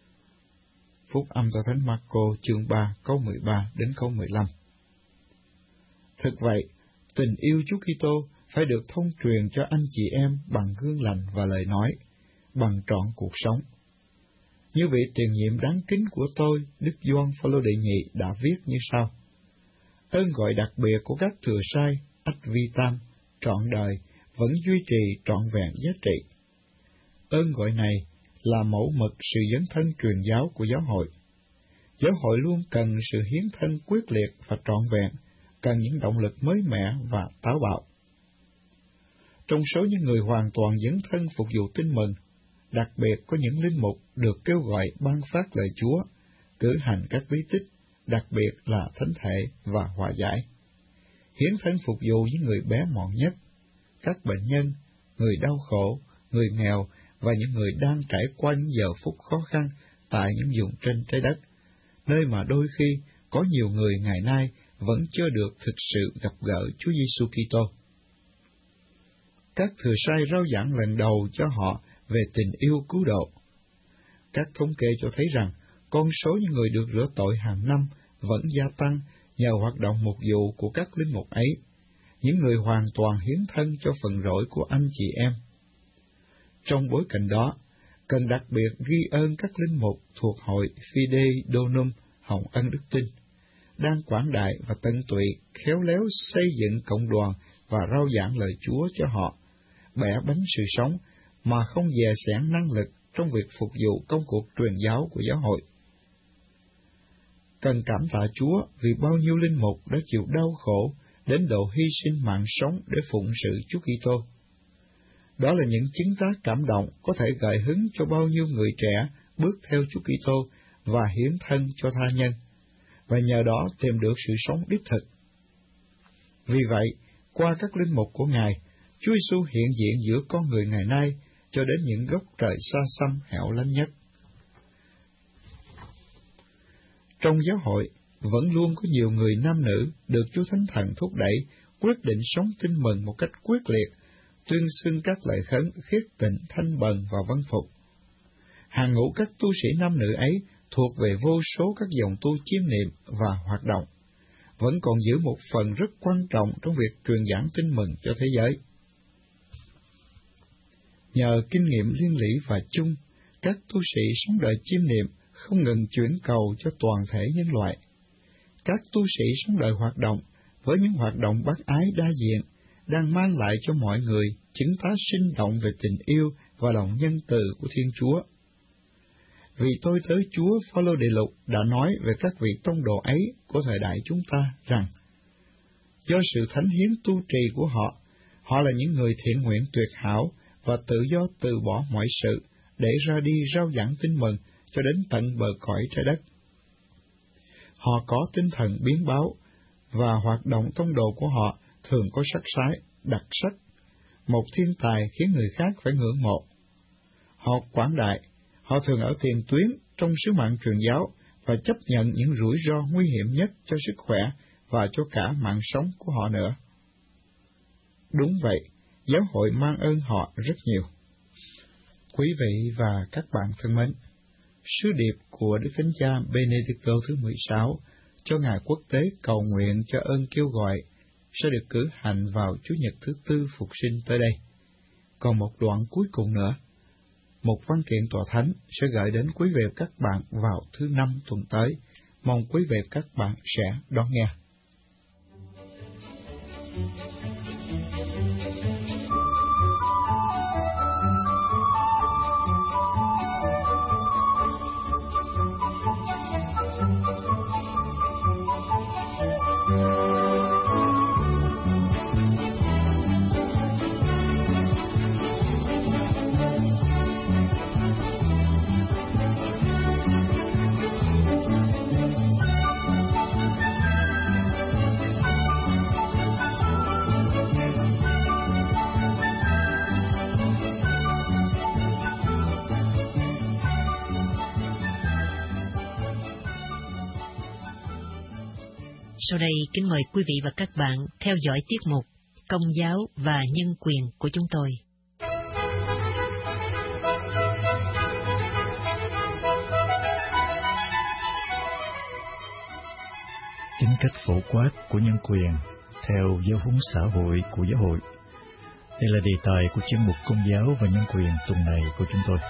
Phúc âm do Thánh Marco chương 3 câu 13 đến câu 15. Thực vậy, tình yêu Chúa Kitô phải được thông truyền cho anh chị em bằng gương lành và lời nói, bằng trọn cuộc sống. Như vị tiền nhiệm đáng kính của tôi, Đức Gioan Phaolô đệ nhị đã viết như sau. Ơn gọi đặc biệt của các thừa sai, ad vitam, trọn đời, vẫn duy trì trọn vẹn giá trị. Ơn gọi này là mẫu mực sự dấn thân truyền giáo của giáo hội. Giáo hội luôn cần sự hiến thân quyết liệt và trọn vẹn, cần những động lực mới mẻ và táo bạo. Trong số những người hoàn toàn dấn thân phục vụ tin mừng, đặc biệt có những linh mục được kêu gọi ban phát lời Chúa, cử hành các bí tích, đặc biệt là thánh thể và hòa giải. Hiến thân phục vụ những người bé mọn nhất, các bệnh nhân, người đau khổ, người nghèo và những người đang trải qua những giờ phút khó khăn tại những vùng trên trái đất, nơi mà đôi khi có nhiều người ngày nay vẫn chưa được thực sự gặp gỡ Chúa Giêsu Kitô. Các thừa sai rao giảng lần đầu cho họ về tình yêu cứu độ. Các thống kê cho thấy rằng con số những người được rửa tội hàng năm vẫn gia tăng nhờ hoạt động mục vụ của các linh mục ấy, những người hoàn toàn hiến thân cho phần rỗi của anh chị em. Trong bối cảnh đó, cần đặc biệt ghi ơn các linh mục thuộc hội Fidei Donum Hồng Ân Đức Tin, đang quảng đại và tận tụy khéo léo xây dựng cộng đoàn và rao giảng lời Chúa cho họ, bẻ bánh sự sống mà không dè sẻn năng lực trong việc phục vụ công cuộc truyền giáo của giáo hội. Cần cảm tạ Chúa vì bao nhiêu linh mục đã chịu đau khổ đến độ hy sinh mạng sống để phụng sự Chúa Kitô. Đó là những chứng tá cảm động có thể gợi hứng cho bao nhiêu người trẻ bước theo Chúa Kitô và hiến thân cho tha nhân, và nhờ đó tìm được sự sống đích thực. Vì vậy, qua các linh mục của Ngài, Chúa Giêsu hiện diện giữa con người ngày nay cho đến những góc trời xa xăm hẻo lánh nhất. Trong giáo hội, vẫn luôn có nhiều người nam nữ được Chúa Thánh Thần thúc đẩy quyết định sống tin mừng một cách quyết liệt, tuyên xưng các lời khấn khiết tịnh, thanh bần và vâng phục. Hàng ngũ các tu sĩ nam nữ ấy thuộc về vô số các dòng tu chiêm niệm và hoạt động, vẫn còn giữ một phần rất quan trọng trong việc truyền giảng tin mừng cho thế giới. Nhờ kinh nghiệm liên lỉ và chung, các tu sĩ sống đời chiêm niệm không ngừng chuyển cầu cho toàn thể nhân loại. Các tu sĩ sống đời hoạt động với những hoạt động bác ái đa diện, đang mang lại cho mọi người chứng tá sinh động về tình yêu và lòng nhân từ của Thiên Chúa. Vì tôi tớ Chúa Phaolô Đệ Lục đã nói về các vị tông đồ ấy của thời đại chúng ta rằng, do sự thánh hiến tu trì của họ, họ là những người thiện nguyện tuyệt hảo và tự do từ bỏ mọi sự để ra đi rao giảng tin mừng cho đến tận bờ cõi trái đất. Họ có tinh thần biến báo, và hoạt động tông đồ của họ thường có sắc sái, đặc sắc, một thiên tài khiến người khác phải ngưỡng mộ. Họ quảng đại, họ thường ở tiền tuyến trong sứ mạng truyền giáo và chấp nhận những rủi ro nguy hiểm nhất cho sức khỏe và cho cả mạng sống của họ nữa. Đúng vậy, giáo hội mang ơn họ rất nhiều. Quý vị và các bạn thân mến, sứ điệp của Đức Thánh Cha Benedicto thứ 16 cho Ngày Quốc tế cầu nguyện cho ơn kêu gọi sẽ được cử hành vào Chủ nhật thứ Tư Phục sinh tới đây. Còn một đoạn cuối cùng nữa, một văn kiện tòa thánh sẽ gửi đến quý vị các bạn vào thứ Năm tuần tới. Mong quý vị các bạn sẽ đón nghe. Sau đây, kính mời quý vị và các bạn theo dõi tiết mục Công giáo và nhân quyền của chúng tôi. Tính cách phổ quát của nhân quyền theo giáo huấn xã hội của giáo hội. Đây là đề tài của chuyên mục Công giáo và nhân quyền tuần này của chúng tôi.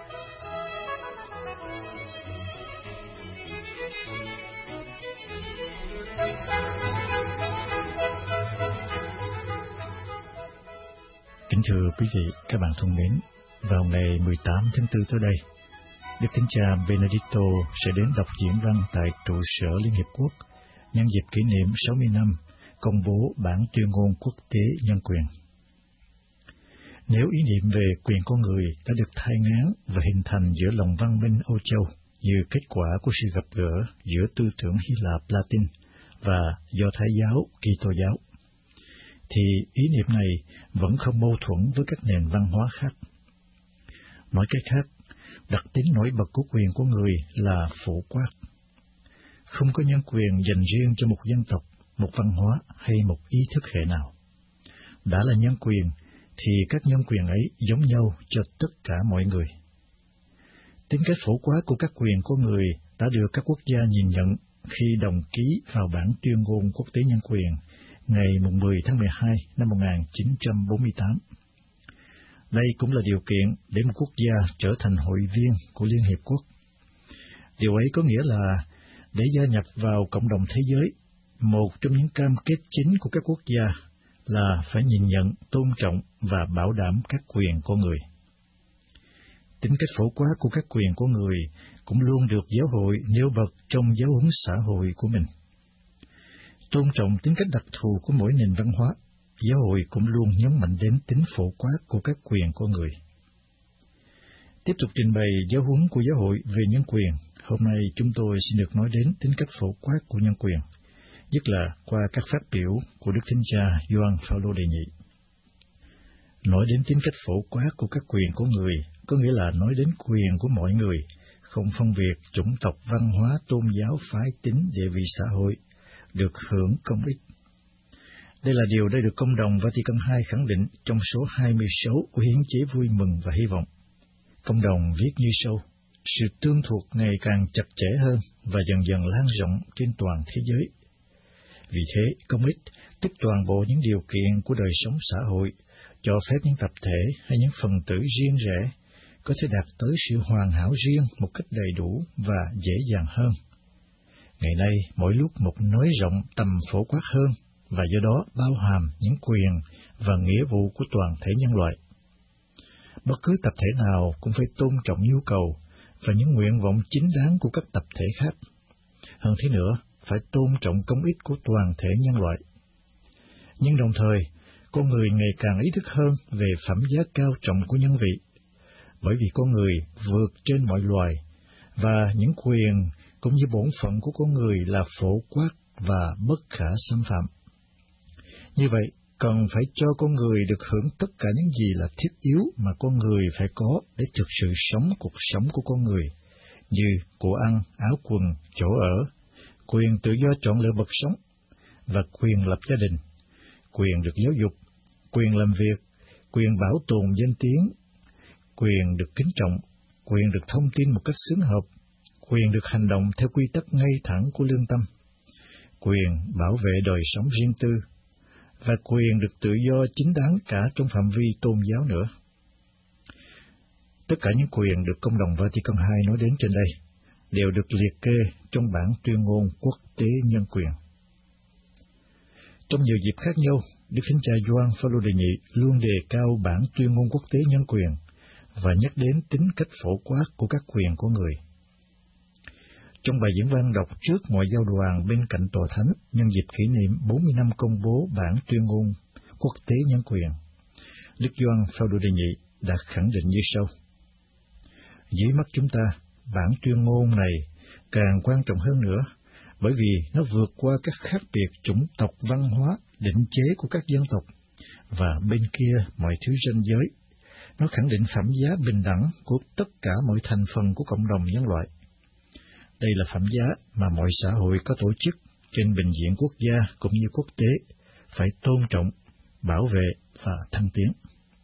Kính thưa quý vị, các bạn thân mến, vào ngày 18 tháng 4 tới đây, Đức Thánh Cha Benedicto sẽ đến đọc diễn văn tại trụ sở Liên Hiệp Quốc nhân dịp kỷ niệm 60 năm công bố bản tuyên ngôn quốc tế nhân quyền. Nếu ý niệm về quyền con người đã được thai nghán và hình thành giữa lòng văn minh Âu Châu như kết quả của sự gặp gỡ giữa tư tưởng Hy Lạp Latin và Do Thái giáo, Kitô giáo, thì ý niệm này vẫn không mâu thuẫn với các nền văn hóa khác. Nói cách khác, đặc tính nổi bật của quyền của người là phổ quát. Không có nhân quyền dành riêng cho một dân tộc, một văn hóa hay một ý thức hệ nào. Đã là nhân quyền, thì các nhân quyền ấy giống nhau cho tất cả mọi người. Tính cách phổ quát của các quyền của người đã được các quốc gia nhìn nhận khi đồng ký vào bản tuyên ngôn quốc tế nhân quyền ngày 10 tháng 12 năm 1948. Đây cũng là điều kiện để một quốc gia trở thành hội viên của Liên Hiệp Quốc. Điều ấy có nghĩa là để gia nhập vào cộng đồng thế giới, một trong những cam kết chính của các quốc gia là phải nhìn nhận, tôn trọng và bảo đảm các quyền của người. Tính cách phổ quát của các quyền của người cũng luôn được giáo hội nêu bật trong giáo huấn xã hội của mình. Tôn trọng tính cách đặc thù của mỗi nền văn hóa, giáo hội cũng luôn nhấn mạnh đến tính phổ quát của các quyền của người. Tiếp tục trình bày giáo huấn của giáo hội về nhân quyền, hôm nay chúng tôi xin được nói đến tính cách phổ quát của nhân quyền, nhất là qua các phát biểu của Đức Thánh Cha Gioan Phaolô đệ nhị. Nói đến tính cách phổ quát của các quyền của người, có nghĩa là nói đến quyền của mọi người, không phân biệt chủng tộc, văn hóa, tôn giáo, phái tính, địa vị xã hội, được hưởng công ích. Đây là điều đã được Công đồng Vatican II khẳng định trong số 26 của hiến chế vui mừng và hy vọng. Công đồng viết như sau: sự tương thuộc ngày càng chặt chẽ hơn và dần dần lan rộng trên toàn thế giới. Vì thế, công ích, tức toàn bộ những điều kiện của đời sống xã hội, cho phép những tập thể hay những phần tử riêng rẽ có thể đạt tới sự hoàn hảo riêng một cách đầy đủ và dễ dàng hơn. Ngày nay, mỗi lúc một nới rộng tầm phổ quát hơn, và do đó bao hàm những quyền và nghĩa vụ của toàn thể nhân loại. Bất cứ tập thể nào cũng phải tôn trọng nhu cầu và những nguyện vọng chính đáng của các tập thể khác. Hơn thế nữa, phải tôn trọng công ích của toàn thể nhân loại. Nhưng đồng thời, con người ngày càng ý thức hơn về phẩm giá cao trọng của nhân vị, bởi vì con người vượt trên mọi loài, và những quyền cũng như bổn phận của con người là phổ quát và bất khả xâm phạm. Như vậy, cần phải cho con người được hưởng tất cả những gì là thiết yếu mà con người phải có để thực sự sống cuộc sống của con người, như của ăn, áo quần, chỗ ở, quyền tự do chọn lựa bậc sống, và quyền lập gia đình, quyền được giáo dục, quyền làm việc, quyền bảo tồn danh tiếng, quyền được kính trọng, quyền được thông tin một cách xứng hợp, quyền được hành động theo quy tắc ngay thẳng của lương tâm, quyền bảo vệ đời sống riêng tư, và quyền được tự do chính đáng cả trong phạm vi tôn giáo nữa. Tất cả những quyền được Công đồng Vatican II nói đến trên đây đều được liệt kê trong bản tuyên ngôn quốc tế nhân quyền. Trong nhiều dịp khác nhau, Đức Thánh Cha Gioan Phaolô đệ nhị luôn đề cao bản tuyên ngôn quốc tế nhân quyền và nhắc đến tính cách phổ quát của các quyền của người. Trong bài diễn văn đọc trước ngoại giao đoàn bên cạnh Tòa Thánh nhân dịp kỷ niệm 40 năm công bố bản tuyên ngôn quốc tế nhân quyền, Đức Gioan Phaolô đệ nhị đã khẳng định như sau: dưới mắt chúng ta, bản tuyên ngôn này càng quan trọng hơn nữa, bởi vì nó vượt qua các khác biệt chủng tộc, văn hóa, định chế của các dân tộc, và bên kia mọi thứ ranh giới. Nó khẳng định phẩm giá bình đẳng của tất cả mọi thành phần của cộng đồng nhân loại. Đây là phẩm giá mà mọi xã hội có tổ chức trên bình diện quốc gia cũng như quốc tế phải tôn trọng, bảo vệ và thăng tiến.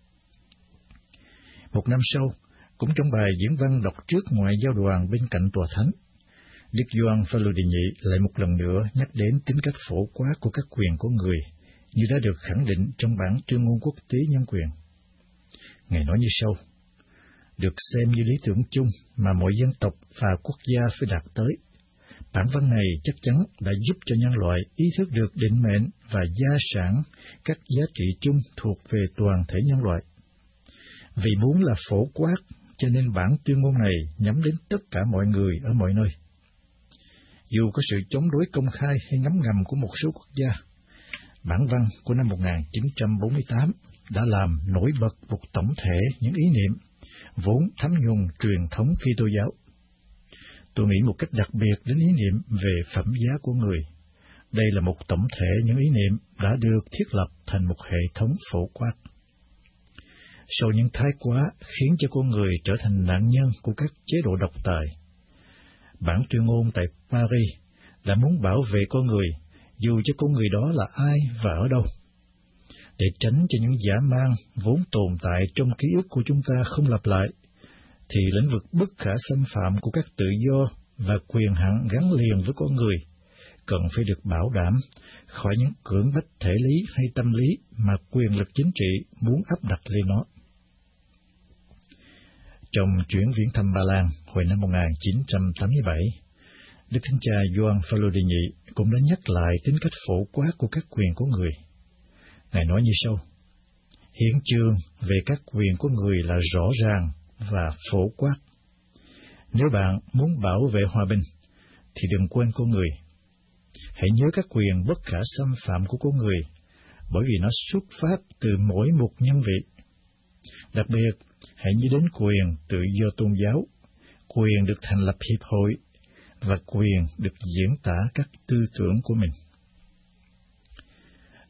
Một năm sau, cũng trong bài diễn văn đọc trước ngoại giao đoàn bên cạnh Tòa Thánh, Đức Gioan Phaolô đệ nhị lại một lần nữa nhắc đến tính cách phổ quát của các quyền của người, như đã được khẳng định trong bản tuyên ngôn quốc tế nhân quyền. Ngài nói như sau: được xem như lý tưởng chung mà mọi dân tộc và quốc gia phải đạt tới. Bản văn này chắc chắn đã giúp cho nhân loại ý thức được định mệnh và gia sản các giá trị chung thuộc về toàn thể nhân loại. Vì muốn là phổ quát, cho nên bản tuyên ngôn này nhắm đến tất cả mọi người ở mọi nơi. Dù có sự chống đối công khai hay ngấm ngầm của một số quốc gia, bản văn của năm 1948 đã làm nổi bật một tổng thể những ý niệm vốn thấm nhuần truyền thống Kitô giáo. Tôi nghĩ một cách đặc biệt đến ý niệm về phẩm giá của người. Đây là một tổng thể những ý niệm đã được thiết lập thành một hệ thống phổ quát. Sau những thái quá khiến cho con người trở thành nạn nhân của các chế độ độc tài, bản tuyên ngôn tại Paris đã muốn bảo vệ con người, dù cho con người đó là ai và ở đâu. Để tránh cho những dã man vốn tồn tại trong ký ức của chúng ta không lặp lại, thì lĩnh vực bất khả xâm phạm của các tự do và quyền hạn gắn liền với con người cần phải được bảo đảm khỏi những cưỡng bách thể lý hay tâm lý mà quyền lực chính trị muốn áp đặt lên nó. Trong chuyến viếng thăm Ba Lan hồi năm 1987, Đức Thánh Cha Gioan Phaolô đệ nhị cũng đã nhắc lại tính cách phổ quát của các quyền của người. Ngài nói như sau: hiến chương về các quyền của người là rõ ràng và phổ quát. Nếu bạn muốn bảo vệ hòa bình, thì đừng quên con người. Hãy nhớ các quyền bất khả xâm phạm của con người, bởi vì nó xuất phát từ mỗi một nhân vị. Đặc biệt, hãy nhớ đến quyền tự do tôn giáo, quyền được thành lập hiệp hội, và quyền được diễn tả các tư tưởng của mình.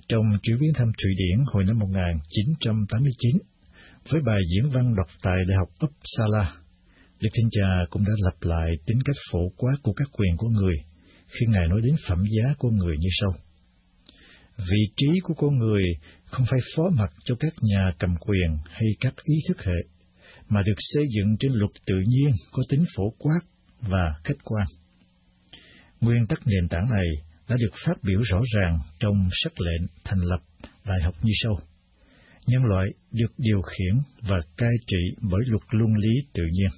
trong chuyến viếng thăm Thụy Điển hồi năm 1989, với bài diễn văn đọc tại Đại học Uppsala, Đức Thánh Cha cũng đã lặp lại tính cách phổ quát của các quyền của người khi Ngài nói đến phẩm giá của người như sau. Vị trí của con người không phải phó mặc cho các nhà cầm quyền hay các ý thức hệ, mà được xây dựng trên luật tự nhiên có tính phổ quát và khách quan. Nguyên tắc nền tảng này đã được phát biểu rõ ràng trong sắc lệnh thành lập Đại học như sau. Nhân loại được điều khiển và cai trị bởi luật luân lý tự nhiên.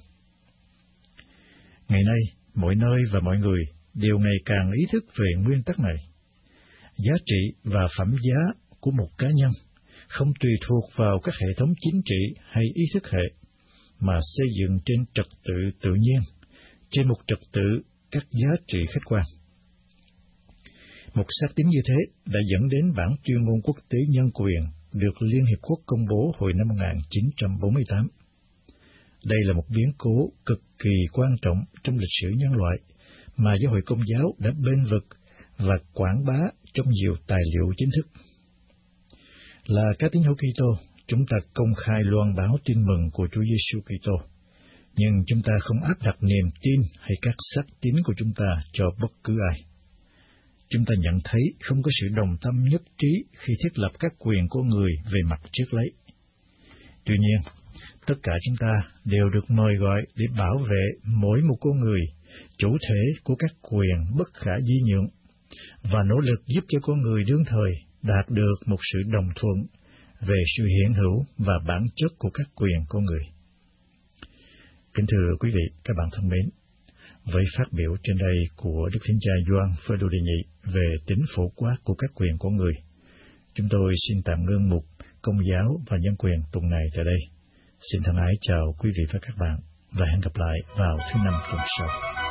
Ngày nay, mọi nơi và mọi người đều ngày càng ý thức về nguyên tắc này. Giá trị và phẩm giá của một cá nhân không tùy thuộc vào các hệ thống chính trị hay ý thức hệ, mà xây dựng trên trật tự tự nhiên, trên một trật tự các giá trị khách quan. Một xác tín như thế đã dẫn đến bản tuyên ngôn quốc tế nhân quyền được Liên Hiệp Quốc công bố hồi năm 1948. Đây là một biến cố cực kỳ quan trọng trong lịch sử nhân loại mà Giáo hội Công giáo đã bênh vực và quảng bá trong nhiều tài liệu chính thức. Là các tín hữu Kitô, chúng ta công khai loan báo tin mừng của Chúa Giêsu Kitô, nhưng chúng ta không áp đặt niềm tin hay các xác tín của chúng ta cho bất cứ ai. Chúng ta nhận thấy không có sự đồng tâm nhất trí khi thiết lập các quyền của người về mặt trước lấy. Tuy nhiên, tất cả chúng ta đều được mời gọi để bảo vệ mỗi một con người, chủ thể của các quyền bất khả di nhượng, và nỗ lực giúp cho con người đương thời đạt được một sự đồng thuận về sự hiện hữu và bản chất của các quyền con người. Kính thưa quý vị, các bạn thân mến, với phát biểu trên đây của Đức Thánh Cha Gioan Phêrô đệ nhị về tính phổ quát của các quyền con người, chúng tôi xin tạm ngưng mục Công giáo và nhân quyền tuần này tại đây. Xin thân ái chào quý vị và các bạn, và hẹn gặp lại vào thứ Năm tuần sau.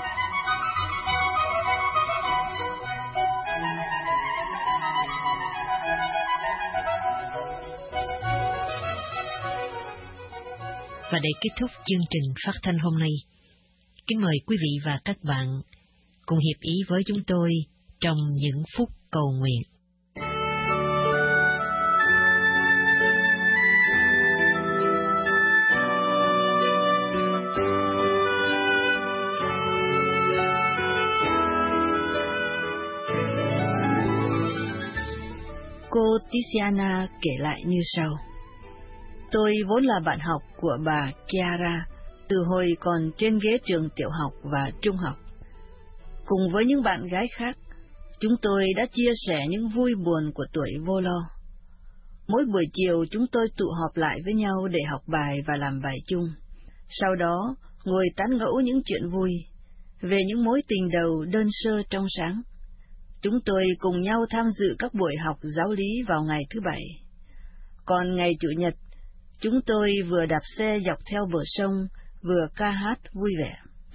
Và để kết thúc chương trình phát thanh hôm nay, kính mời quý vị và các bạn cùng hiệp ý với chúng tôi trong những phút cầu nguyện. Cô Tiziana kể lại như sau. Tôi vốn là bạn học của bà Chiara từ hồi còn trên ghế trường tiểu học và trung học. Cùng với những bạn gái khác, chúng tôi đã chia sẻ những vui buồn của tuổi vô lo. Mỗi buổi chiều chúng tôi tụ họp lại với nhau để học bài và làm bài chung. Sau đó, ngồi tán gẫu những chuyện vui, về những mối tình đầu đơn sơ trong sáng. Chúng tôi cùng nhau tham dự các buổi học giáo lý vào ngày thứ Bảy. Còn ngày Chủ nhật, chúng tôi vừa đạp xe dọc theo bờ sông, vừa ca hát vui vẻ.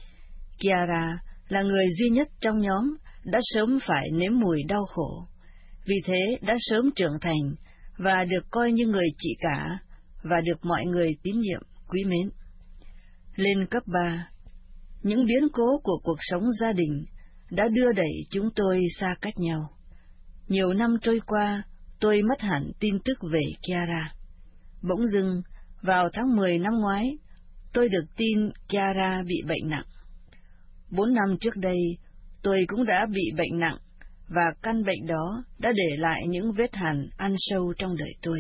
Chiara là người duy nhất trong nhóm đã sớm phải nếm mùi đau khổ, vì thế đã sớm trưởng thành và được coi như người chị cả và được mọi người tín nhiệm, quý mến. Lên cấp 3, những biến cố của cuộc sống gia đình đã đưa đẩy chúng tôi xa cách nhau. Nhiều năm trôi qua, tôi mất hẳn tin tức về Chiara. Bỗng dưng, vào tháng 10 năm ngoái, tôi được tin Chiara bị bệnh nặng. 4 năm trước đây, tôi cũng đã bị bệnh nặng, và căn bệnh đó đã để lại những vết hằn ăn sâu trong đời tôi.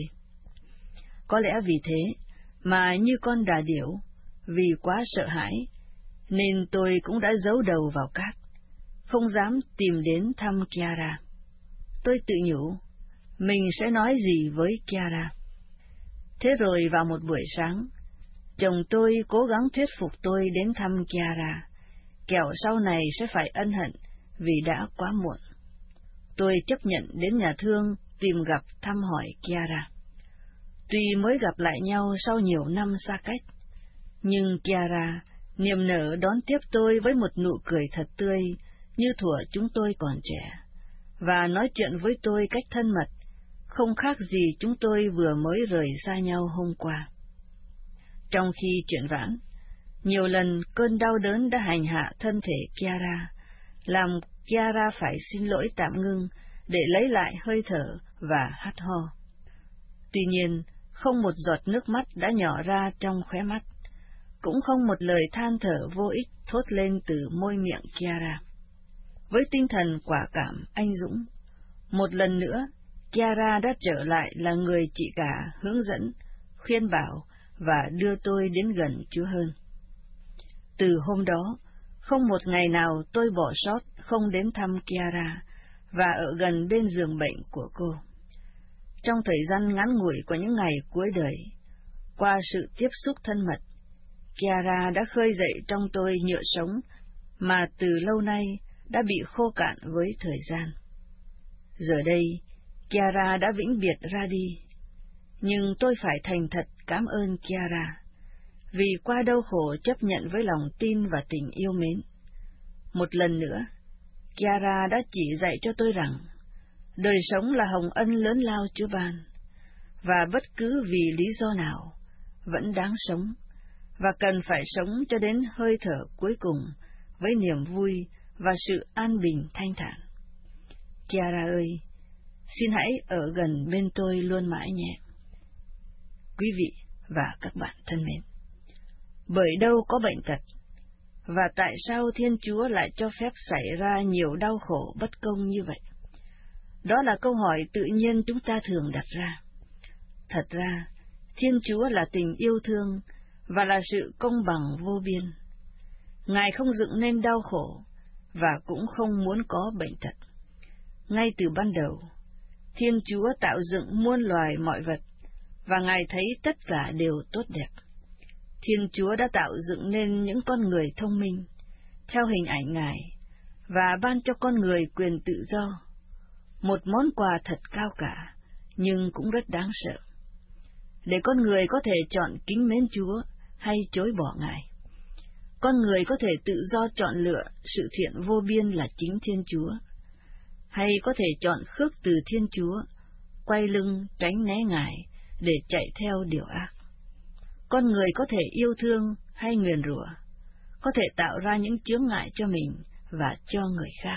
Có lẽ vì thế mà như con đà điểu, vì quá sợ hãi, nên tôi cũng đã giấu đầu vào cát, không dám tìm đến thăm Chiara. Tôi tự nhủ, mình sẽ nói gì với Chiara. Thế rồi vào một buổi sáng, chồng tôi cố gắng thuyết phục tôi đến thăm Chiara, kẻo sau này sẽ phải ân hận vì đã quá muộn. Tôi chấp nhận đến nhà thương tìm gặp thăm hỏi Chiara. Tuy mới gặp lại nhau sau nhiều năm xa cách, nhưng Chiara niềm nở đón tiếp tôi với một nụ cười thật tươi như thuở chúng tôi còn trẻ, và nói chuyện với tôi cách thân mật, không khác gì chúng tôi vừa mới rời xa nhau hôm qua. Trong khi chuyện vãn, nhiều lần cơn đau đớn đã hành hạ thân thể Chiara, làm Chiara phải xin lỗi tạm ngưng để lấy lại hơi thở và hắt ho. Tuy nhiên, không một giọt nước mắt đã nhỏ ra trong khóe mắt, cũng không một lời than thở vô ích thốt lên từ môi miệng Chiara. Với tinh thần quả cảm anh dũng, một lần nữa, Chiara đã trở lại là người chị cả hướng dẫn, khuyên bảo và đưa tôi đến gần Chúa hơn. Từ hôm đó, không một ngày nào tôi bỏ sót không đến thăm Chiara và ở gần bên giường bệnh của cô. Trong thời gian ngắn ngủi của những ngày cuối đời, qua sự tiếp xúc thân mật, Chiara đã khơi dậy trong tôi nhựa sống mà từ lâu nay đã bị khô cạn với thời gian. Giờ đây, Chiara đã vĩnh biệt ra đi, nhưng tôi phải thành thật cảm ơn Chiara, vì qua đau khổ chấp nhận với lòng tin và tình yêu mến. Một lần nữa, Chiara đã chỉ dạy cho tôi rằng, đời sống là hồng ân lớn lao Chúa ban, và bất cứ vì lý do nào, vẫn đáng sống, và cần phải sống cho đến hơi thở cuối cùng với niềm vui và sự an bình thanh thản. Chiara ơi, xin hãy ở gần bên tôi luôn mãi nhé. Quý vị và các bạn thân mến, bởi đâu có bệnh tật, và tại sao Thiên Chúa lại cho phép xảy ra nhiều đau khổ bất công như vậy? Đó là câu hỏi tự nhiên chúng ta thường đặt ra. Thật ra, Thiên Chúa là tình yêu thương và là sự công bằng vô biên. Ngài không dựng nên đau khổ và cũng không muốn có bệnh tật. Ngay từ ban đầu, Thiên Chúa tạo dựng muôn loài mọi vật, và Ngài thấy tất cả đều tốt đẹp. Thiên Chúa đã tạo dựng nên những con người thông minh, theo hình ảnh Ngài, và ban cho con người quyền tự do, một món quà thật cao cả, nhưng cũng rất đáng sợ, để con người có thể chọn kính mến Chúa hay chối bỏ Ngài. Con người có thể tự do chọn lựa sự thiện vô biên là chính Thiên Chúa, hay có thể chọn khước từ Thiên Chúa, quay lưng tránh né Ngài để chạy theo điều ác. Con người có thể yêu thương hay nguyền rủa, có thể tạo ra những chướng ngại cho mình và cho người khác.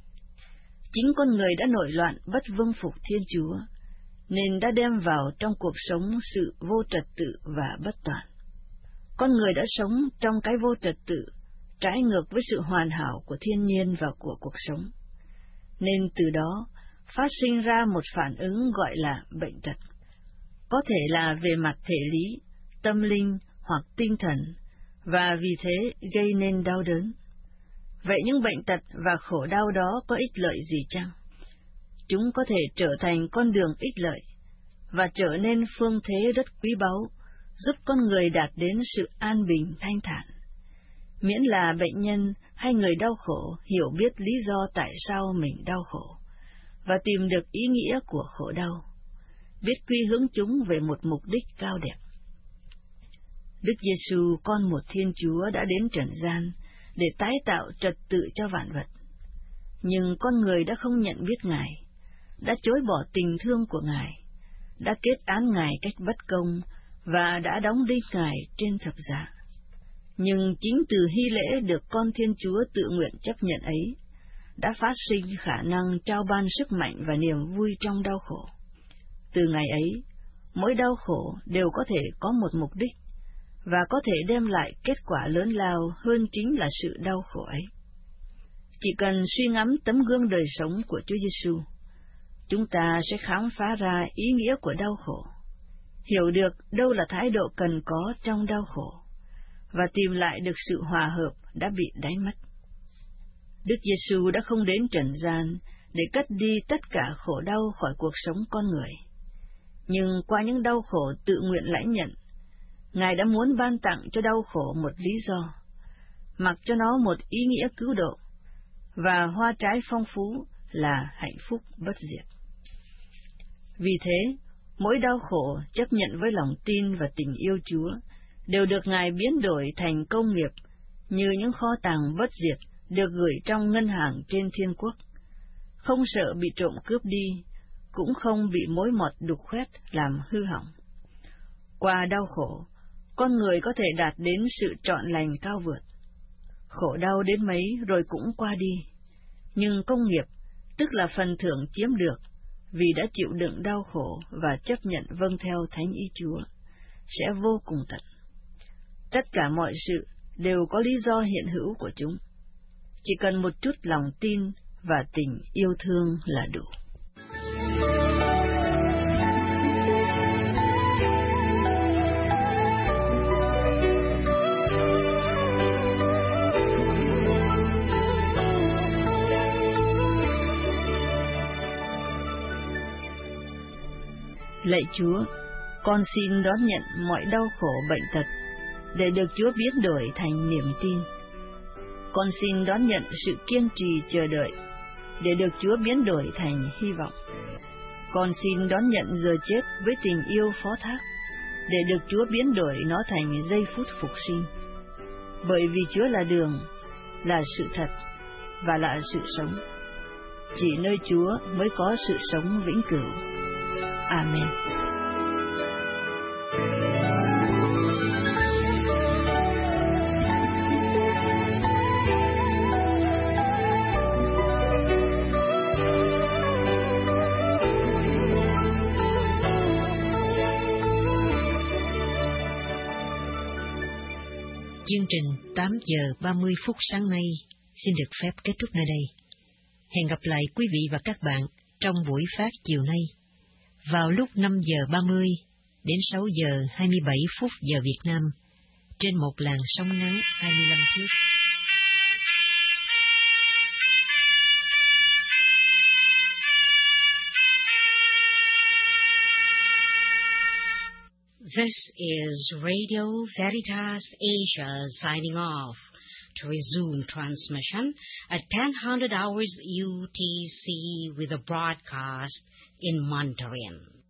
Chính con người đã nổi loạn bất vâng phục Thiên Chúa, nên đã đem vào trong cuộc sống sự vô trật tự và bất toàn. Con người đã sống trong cái vô trật tự, trái ngược với sự hoàn hảo của thiên nhiên và của cuộc sống. Nên từ đó phát sinh ra một phản ứng gọi là bệnh tật. Có thể là về mặt thể lý, tâm linh hoặc tinh thần, và vì thế gây nên đau đớn. Vậy những bệnh tật và khổ đau đó có ích lợi gì chăng? Chúng có thể trở thành con đường ích lợi, và trở nên phương thế rất quý báu, giúp con người đạt đến sự an bình thanh thản. Miễn là bệnh nhân hay người đau khổ hiểu biết lý do tại sao mình đau khổ, và tìm được ý nghĩa của khổ đau, biết quy hướng chúng về một mục đích cao đẹp. Đức Giêsu, con một Thiên Chúa, đã đến trần gian để tái tạo trật tự cho vạn vật. Nhưng con người đã không nhận biết Ngài, đã chối bỏ tình thương của Ngài, đã kết án Ngài cách bất công và đã đóng đinh Ngài trên thập giá. Nhưng chính từ hy lễ được con Thiên Chúa tự nguyện chấp nhận ấy, đã phát sinh khả năng trao ban sức mạnh và niềm vui trong đau khổ. Từ ngày ấy, mỗi đau khổ đều có thể có một mục đích, và có thể đem lại kết quả lớn lao hơn chính là sự đau khổ ấy. Chỉ cần suy ngẫm tấm gương đời sống của Chúa Giêsu, chúng ta sẽ khám phá ra ý nghĩa của đau khổ, hiểu được đâu là thái độ cần có trong đau khổ, và tìm lại được sự hòa hợp đã bị đánh mất. Đức Giêsu đã không đến trần gian để cất đi tất cả khổ đau khỏi cuộc sống con người, nhưng qua những đau khổ tự nguyện lãnh nhận, Ngài đã muốn ban tặng cho đau khổ một lý do, mặc cho nó một ý nghĩa cứu độ, và hoa trái phong phú là hạnh phúc bất diệt. Vì thế, mỗi đau khổ chấp nhận với lòng tin và tình yêu Chúa đều được Ngài biến đổi thành công nghiệp, như những kho tàng bất diệt được gửi trong ngân hàng trên thiên quốc, không sợ bị trộm cướp đi, cũng không bị mối mọt đục khoét làm hư hỏng. Qua đau khổ, con người có thể đạt đến sự trọn lành cao vượt. Khổ đau đến mấy rồi cũng qua đi, nhưng công nghiệp, tức là phần thưởng chiếm được, vì đã chịu đựng đau khổ và chấp nhận vâng theo thánh ý Chúa, sẽ vô cùng tận. Tất cả mọi sự đều có lý do hiện hữu của chúng. Chỉ cần một chút lòng tin và tình yêu thương là đủ. Lạy Chúa, con xin đón nhận mọi đau khổ bệnh tật để được Chúa biến đổi thành niềm tin. Con xin đón nhận sự kiên trì chờ đợi để được Chúa biến đổi thành hy vọng. Con xin đón nhận giờ chết với tình yêu phó thác để được Chúa biến đổi nó thành giây phút phục sinh. Bởi vì Chúa là đường, là sự thật và là sự sống. Chỉ nơi Chúa mới có sự sống vĩnh cửu. Amen. Chương trình 8 giờ 30 phút sáng nay xin được phép kết thúc nơi đây. Hẹn gặp lại quý vị và các bạn trong buổi phát chiều nay vào lúc 5 giờ 30 đến 6 giờ 27 phút giờ Việt Nam trên một làn sóng ngắn 25 feet. This is Radio Veritas Asia signing off to resume transmission at 1000 hours UTC with a broadcast in Mandarin.